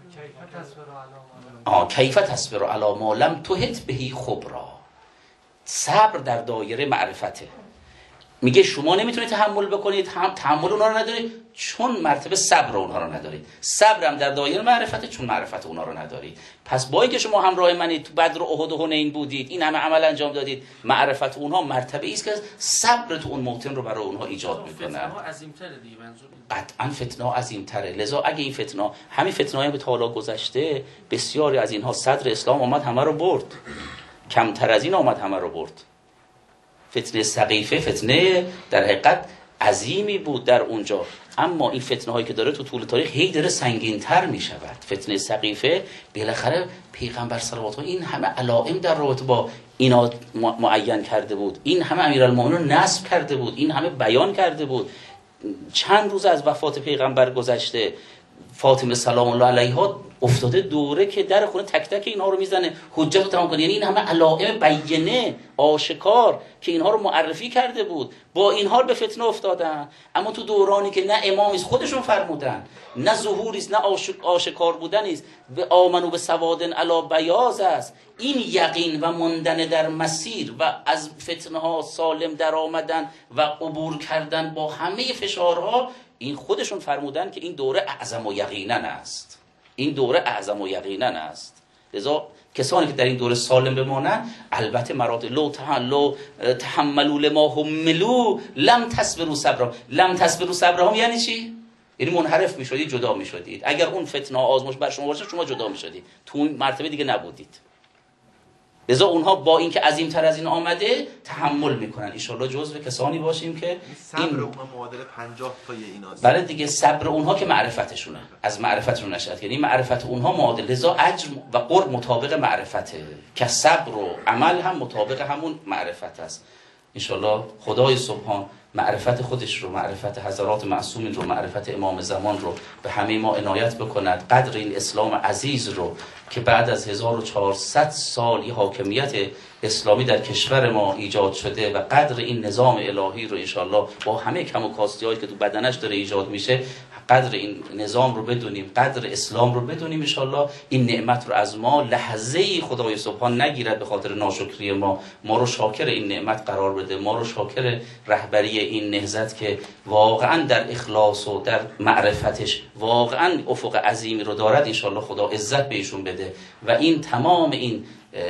کیف تصبر علی ما لم تحط بهی خبرا. صبر در دایره معرفته. میگه شما نمیتونید تحمل بکنید، تحمل اونها رو ندارید چون مرتبه صبر اونها رو ندارید. صبرم در دایره معرفته چون معرفت اونها رو ندارید. پس با اینکه شما همراه منید، تو بدر و احد و حنین بودید، این همه عمل انجام دادید، معرفت اونها مرتبه ای است که صبر تو اون موطن رو برای اونها ایجاد میکنه. فتنه ها عظیم‌تره دیگه، منظور قطعا فتنه ها عظیم‌تره. لذا اگه این فتنه، همین فتنه‌ای به تا حالا گذشته، بسیاری از اینها صدر اسلام اومد همه رو برد. کمتر از این آمد همه رو برد. فتنه سقیفه فتنه در حقیقت عظیمی بود در اونجا، اما این فتنه هایی که داره تو طول تاریخ هی داره سنگین تر می شود. فتنه سقیفه بالاخره پیغمبر صلوات الله این همه علائم در رابطه با اینا معین کرده بود، این همه امیرالمومنین نصب کرده بود، این همه بیان کرده بود. چند روز از وفات پیغمبر گذشته، فاطمه سلام الله علیها افتاده دوره که در خونه تک تک اینها رو میزنه، حجت رو تمام کنه. یعنی این همه علائم بینه آشکار که اینها رو معرفی کرده بود، با اینها به فتنه افتادن. اما تو دورانی که نه امامیست خودشون فرمودن، نه ظهوریست، نه آشکار بودنیست، به آمنو به سوادن علی بیاض است. این یقین و ماندن در مسیر و از فتنه ها سالم در آمدن و عبور کردن با همه فشارها، این خودشون فرمودن که این دوره اعظم و یقینا است. این دوره اعظم و یقینا است. لذا کسانی که در این دوره سالم بمانند، البته مراد لو تحملوا لما حملوا لم تصبروا صبرا. لم تصبروا صبرهم یعنی چی؟ یعنی منحرف میشدید، جدا میشدید. اگر اون فتنه آزمایش بر شما باشه، شما جدا میشدید، تو اون مرتبه دیگه نبودید. لذا اونها با اینکه عظیم‌تر از این آمده تحمل میکنن. ان شاءالله جزو کسانی باشیم که صبر اونها معادل 50 تا ایناست. بله دیگه، صبر اونها که معرفتشونه، از معرفتشون نشد، یعنی معرفت اونها معادل، لذا اجر و قرب مطابق معرفته، که صبر و عمل هم مطابق همون معرفت است. ان شاءالله خدای سبحان معرفت خودش رو، معرفت حضرات معصومین رو، معرفت امام زمان رو به همه ما عنایت بکند. قدر این اسلام عزیز رو که بعد از 1400 سال حاکمیت اسلامی در کشور ما ایجاد شده و قدر این نظام الهی رو انشالله با همه کم و کاستی هایی که تو بدنش داره ایجاد میشه، قدر این نظام رو بدونیم، قدر اسلام رو بدونیم. انشالله این نعمت رو از ما لحظه‌ای خدای سبحان نگیرد به خاطر ناشکری ما رو شاکر این نعمت قرار بده، ما رو شاکر رهبری این نهضت که واقعا در اخلاص و در معرفتش واقعا افق عظیمی رو دارد. انشالله خدا عزت بهشون بده و این تمام این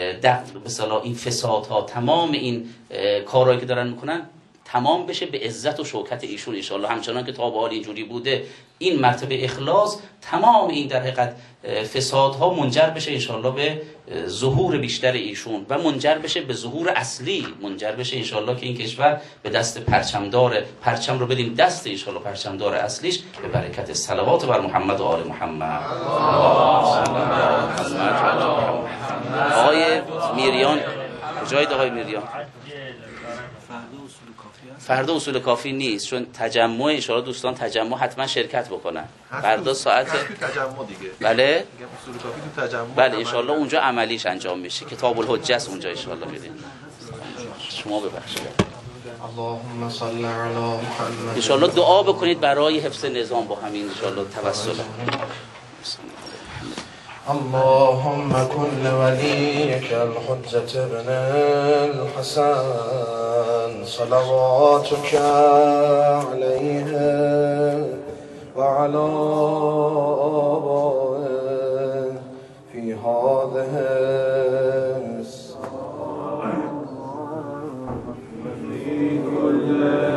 مثلا این فسادها، تمام این کارهایی که دارن میکنن تمام بشه به عزت و شوکت ایشون انشالله. همچنان که تا به حال اینجوری بوده، این مرتبه اخلاص تمام این در حقیقت فسادها منجر بشه انشالله به ظهور بیشتر ایشون و منجر بشه به ظهور اصلی، منجر بشه انشالله که این کشور به دست پرچم رو بدیم دست انشالله پرچمدار اصلیش، به برکت صلوات بر محمد و آل محمد. آقای میریان، کجایید آقای میریان؟ فردا اصول کافی نیست، چون تجمع انشاءالله دوستان تجمع حتما شرکت بکنن. فردا ساعت تجمع دیگه. بله اصول کافی تو تجمع. بله انشاءالله اونجا عملیش انجام میشه. کتاب الحجه است اونجا انشاءالله میریم. شما ببخشید. اللهم صل علی محمد. انشاءالله دعا بکنید برای حفظ نظام با همین انشاءالله توسل. اللهم كن وليك الحجة ابن الحسن صلواتك عليه وعلى آبائه في هذه الساعة في كل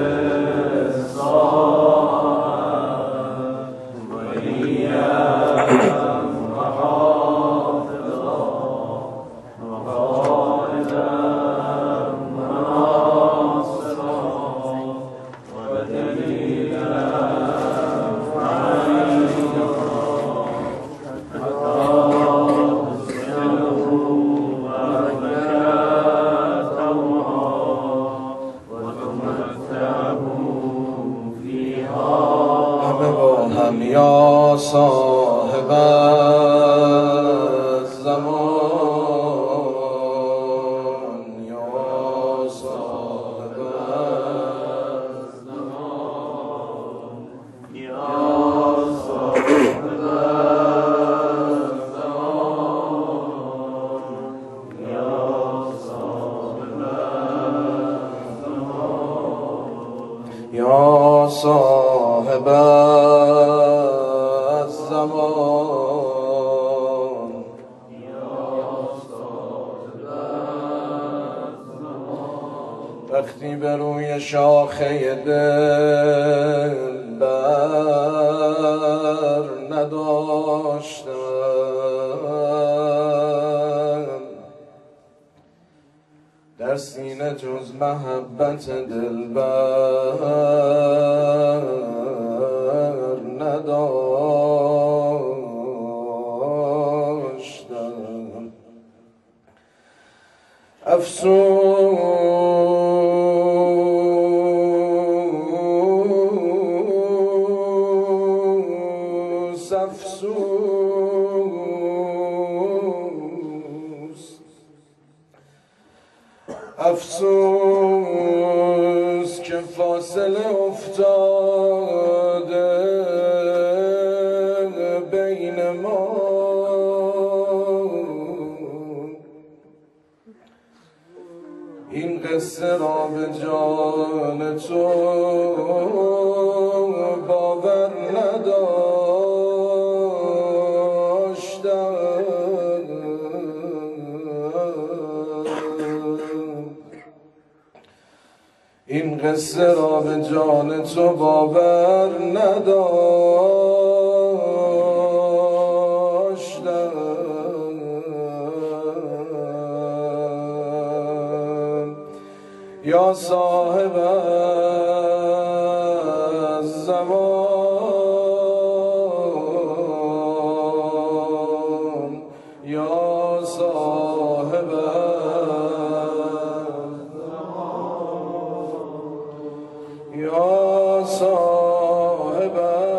یا صاحب الزمان یا صاحب الزمان یا صاحب الزمان یا صاحب الزمان یا صاحب وقتی به روی شاخه دل بر نداشتم در سینه جز محبت دلبر نداشتم. افسوس افسوس افسوس که فاصله افتاده بین ما. این قصه را به جان تو باور نداشتم. این قصه را به جان تو باور نداشتم. یا صاحب الزمان، یا صاحب یا صاحب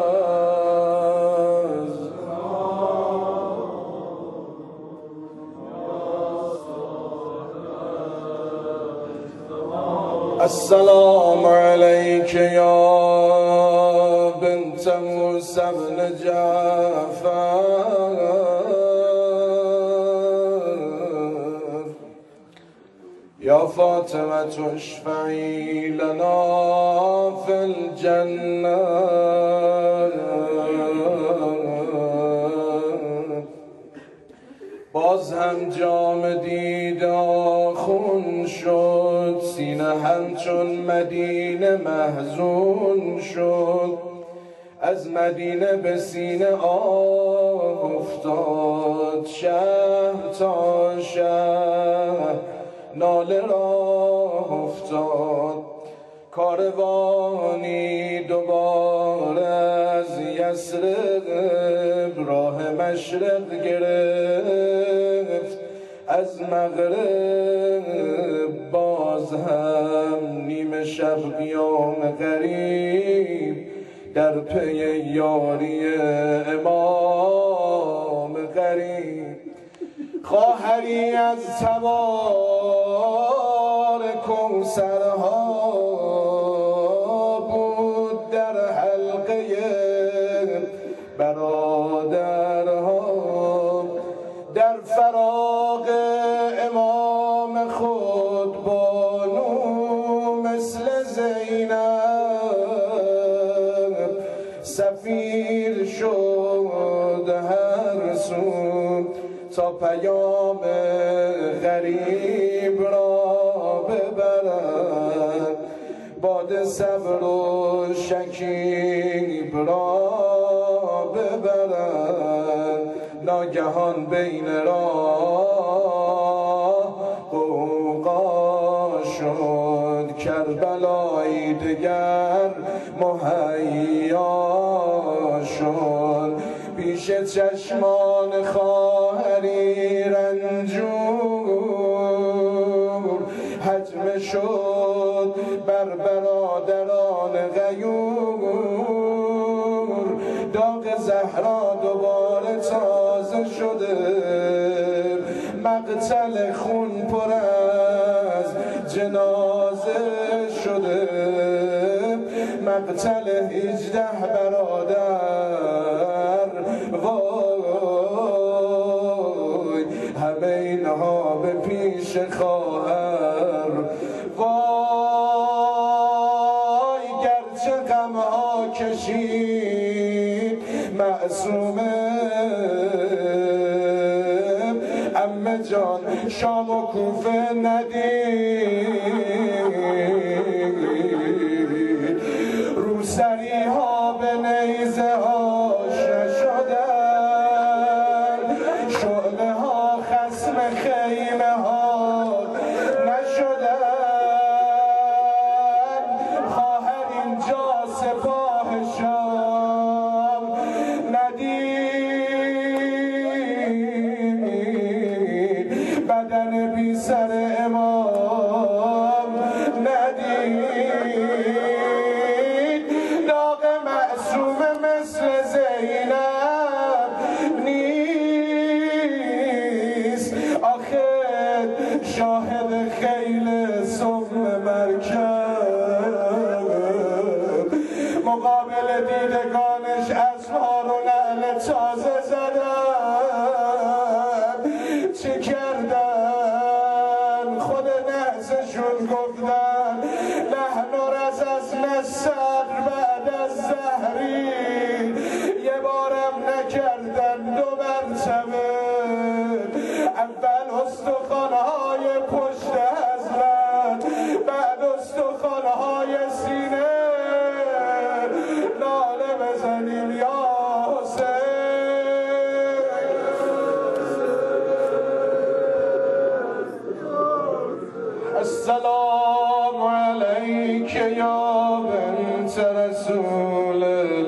السلام علیک یا بنت موسی بن جعفر، یا فاطمة اشفعی لنا فی الجنة. باز هم جام دیده آخون شد، سینه همچون مدینه محزون شد. از مدینه به سینه آه افتاد، شهر تا شهر ناله راه افتاد. کاروانی دوباره از یثرب راه مشرق گرفت. از مغرب باز هم نیمه شب قیام غریب در پی یاری امام غریب. خواهری از تبار کوثرها بود در حلقه برادرها. در فراق امام خود بانو مثل زینب سفیر شد هر سو تا پیام غریب را ببرد. باد صبر و شکیب را ببرد. ناگهان بین راه غوغا شد، کربلایی دگر مهیا شد. پیش چشمان خواهری رنجور حجم شد بر برادران غیور. داغ زهرا دوباره تازه شده، مقتل خون پر از جنازه شده. مقتل 18 برادر، وای همه اینها به پیش خواهر. وای گرچه غمها کشید معصومه، عمه جان شام و کوفه ندید. روسری ها به نیزه هاش نشدن، شعله ها خصم خیمه ها نشدن. چه کردن خود نحسشون گفتن لحن و رز از نصر بعد از زهری یه بارم نکردن 2 مرتبه اول استخوان‌های پشت حضرت بعد استخوان‌های سینه ناله بزنیم یا السلام عليك يا بنت رسول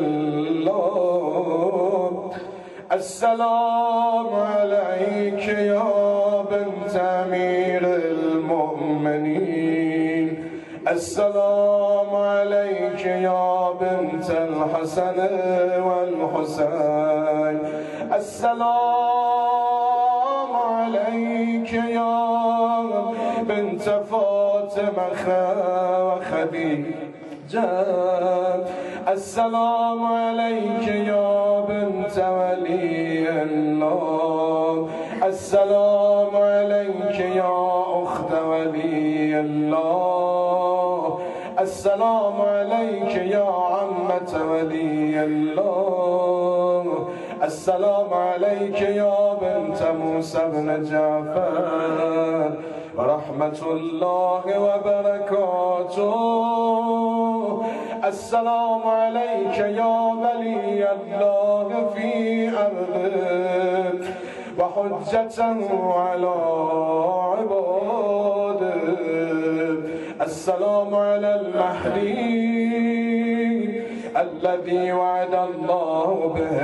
الله السلام عليك يا بنت أمير المؤمنين السلام عليك يا بنت الحسن والحسين السلام عليك يا بنت فاطمة وخديجة السلام عليك يا بنت ولي الله السلام عليك يا أخت ولي الله السلام عليك يا عمة ولي الله السلام عليك يا بنت موسى بن جعفر ورحمة الله وبركاته السلام عليك يا ولي الله في أرضك وحجته على عباده السلام على المهدي الذي وعد الله به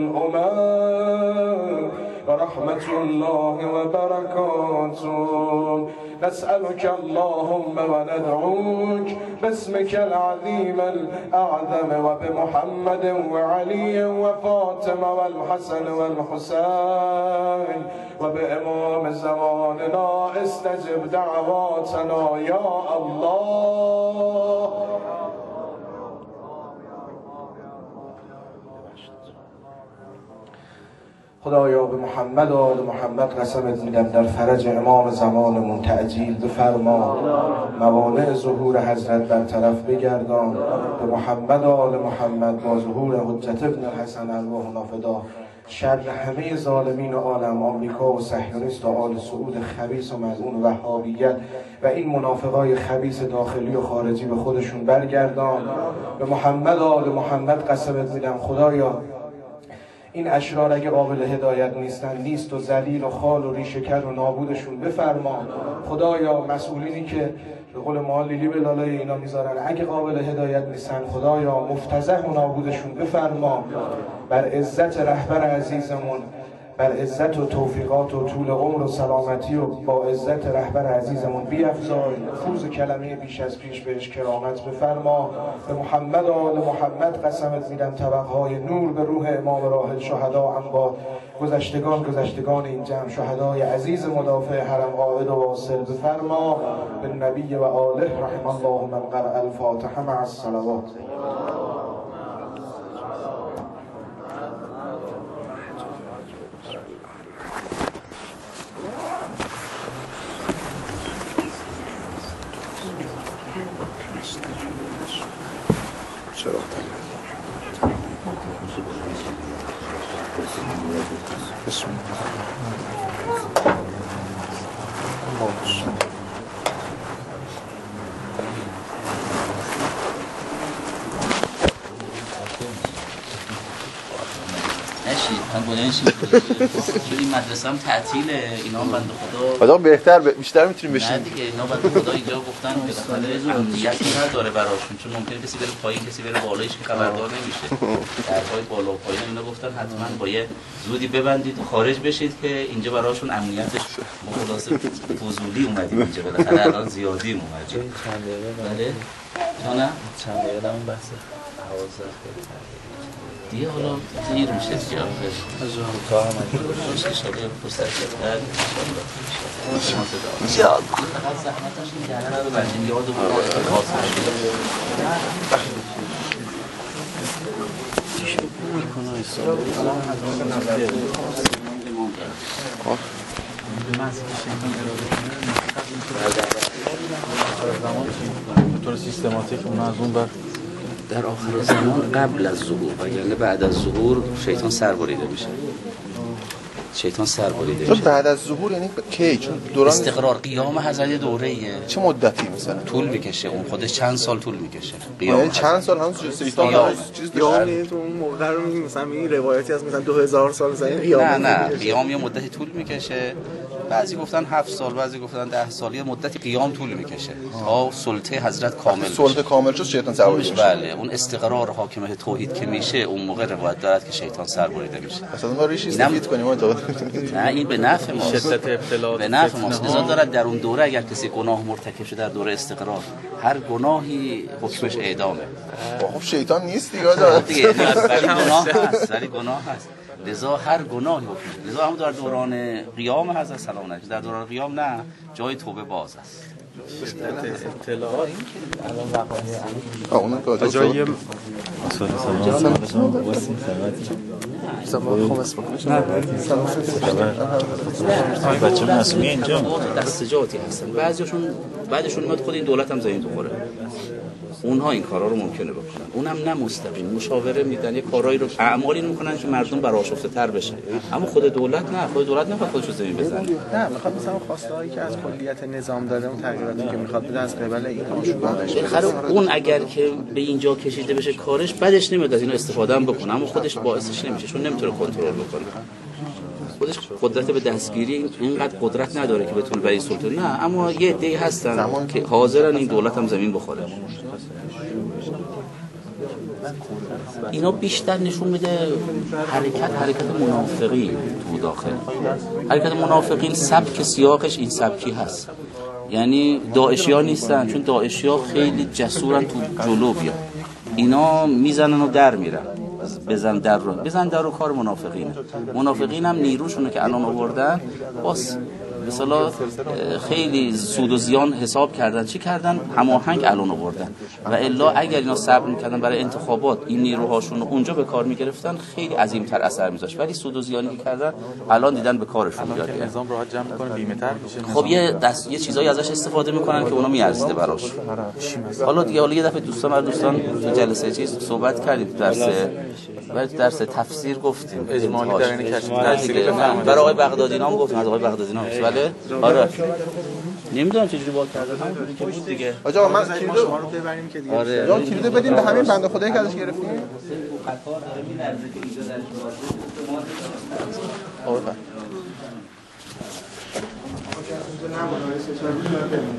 الأمم ورحمة الله وبركاته نسألك اللهم وندعوك باسمك العظيم الأعظم وبمحمد وعلي وفاطمة والحسن والحسين وبإمام زماننا استجب دعواتنا يا الله خدایا به محمد و آل محمد قسمت میدم در فرج امام زمانمون تعجیل بفرما موانع ظهور حضرت برطرف بگردان به محمد و آل محمد با ظهور حجت ابن الحسن ارواحنا فدا شر همه ظالمین عالم آمریکا و صهیونیست و آل سعود خبیث و ملعون وهابیت و این منافقای خبیث داخلی و خارجی به خودشون برگردان به محمد و آل محمد قسمت میدم خدایا این اشرار اگه قابل هدایت نیست و ذلیل و خال و ریشه‌کن و نابودشون بفرما خدایا مسئولینی که به قول ما لیلی به لالای اینا میذارن اگه قابل هدایت نیستن خدایا مفتضح و نابودشون بفرما بر عزت رهبر عزیزمون بر عزت و توفیقات و طول عمر و سلامتی و با عزت رهبر عزیزمون بیفزای نفوذ کلمه بیش از پیش بهش کرامت بفرما به محمد و آل محمد قسمت میدم طبقهای نور به روح امام راحل شهدا انباد گذشتگان این جمع شهدای عزیز مدافع حرم قائد و واصل بفرما به نبی و آله رحم الله من قرأ الفاتحه مع الصلوات این مدرسه هم تعطیله اینا هم بنده خدا آقا بیشتر میتونیم بشیم نه دیگه اینا بنده خدا اینجا گفتن بالاخره امنیتی نداره براشون چون ممکنه کسی بره پایین کسی بره بالایش که خبردار نمیشه درهای بالا و پایین اینا گفتن حتما باید زودی ببندید و خارج بشید که اینجا براشون امنیتش خلاص فضولی اومدیم اینجا بالاخره الان زیادی اومدیم چند دقیقه بله نه چند دقیقه همون بحث حوازه دیگه حالا دیر میشه دیگه از تا هم روش که شده فرصت کردن یاد فقط زحمتش این گرنه رو ببندیم یاد و خاصه شده به طور سیستماتیک اون از اون بر در آخر زمان قبل از ظهور و یعنی بعد از ظهور شیطان سربریده میشه. شیطان سربریده میشه. بعد از ظهور یعنی کی؟ چون دوران استقرار قیام حضرت دوره‌ایه. چه مدتی مثلا طول میکشه؟ اون خودش چند سال طول میکشه. یعنی چند سال هنوز شیطان چیز قیام تو اون موقع رو میگیم، مثلا این روایتی از مثلا 2000 سال مثلا قیام. نه قیام یه مدتی طول میکشه. بعضی گفتن 7 سال، بعضی گفتن 10 سال. یه مدتی قیام طول میکشه تا سلطه حضرت کامل بشه. سلطه کامل شد شیطان سربریده میشه. بله، اون استقرار حاکمیت توحید که میشه، اون موقع روایت دارد که شیطان سربریده میشه. اصلا ما ریش استفاده کنیم تو. نه این به نفع ماست. شدت ابتلا به نفع ماست. لذا دارد در اون دوره اگر کسی گناه مرتکب شده در دوره استقرار، هر گناهی حکمش اعدامه. خب شیطان نیست دیگه ولی گناه هست. لذا هر گناهی حکمش. لذا هم در دوران قیام حضرت سلام علیه، در دوران قیام نه، جای توبه باز است. اطلاعات الان وقایع اون جای بچه معصومی اینجا دستجاتی هستن. بعضیشون میاد خود این دولت هم زمین بخوره. اونها این کارا رو ممکنه بکنن. اونم نه مستقیم مشاوره میدن، یه کارایی رو اعمالی میکنن که مردم برآشفته تر بشن. اما خود دولت نه، خود دولت نمیخواد خودش رو زمین بزنه. نه، میخواد مثلا خواستهایی که از کلیت نظام داره، اون تغییراتی که میخواد بده از قبل این آشوب بشه. اون اگر که به اینجا کشیده بشه کارش، بعدش نمیاد از اینو استفاده هم بکنه، اما خودش باعثش نمیشه، چون نمیتونه کنترل بکنه. خودش قدرت به دستگیری اینقدر قدرت نداره که بتونه برای سلطه. نه، اما یه عده‌ای هستن که حاضرن این دولت هم زمین بخوره. اینا بیشتر نشون میده حرکت منافقین تو داخل. حرکت منافقین سبک سیاقش این سبکی هست. یعنی داعشی‌ها نیستن، چون داعشی‌ها خیلی جسورن تو جلو بیان. اینا میزنن و در میرن. بزن در رو کار منافقینه. منافقین هم نیروشونه که الان آوردن باز مثلا خیلی سود و زیان حساب کردن، چی کردن؟ هماهنگ الان آوردن. و الا اگر اینا صبر میکردن برای انتخابات این نیروهاشون رو اونجا به کار میگرفتن، خیلی عظیم‌تر اثر میذاشت. ولی سود و زیانی که کردن الان دیدن به کارشون میاد. نظام راحت جمع میکنه، بیمه‌تر میشه. خب یه چیزایی ازش استفاده میکنن که اونا میارزیده براش. حالا یه دفعه دوستان تو جلسه چیز صحبت کردیم، درس تفسیر گفتیم اجمالی در این کشف برای آقای بغدادی نام گفتیم، از آقای بغدادی نام. بله آره نمیدونم چجوری با کردن همونجوری که بود دیگه. آقا من کلیدو ما رو ببریم که دیگه آره یا کلیدو بدیم به همین بنده خدایی که ازش گرفتیم. آره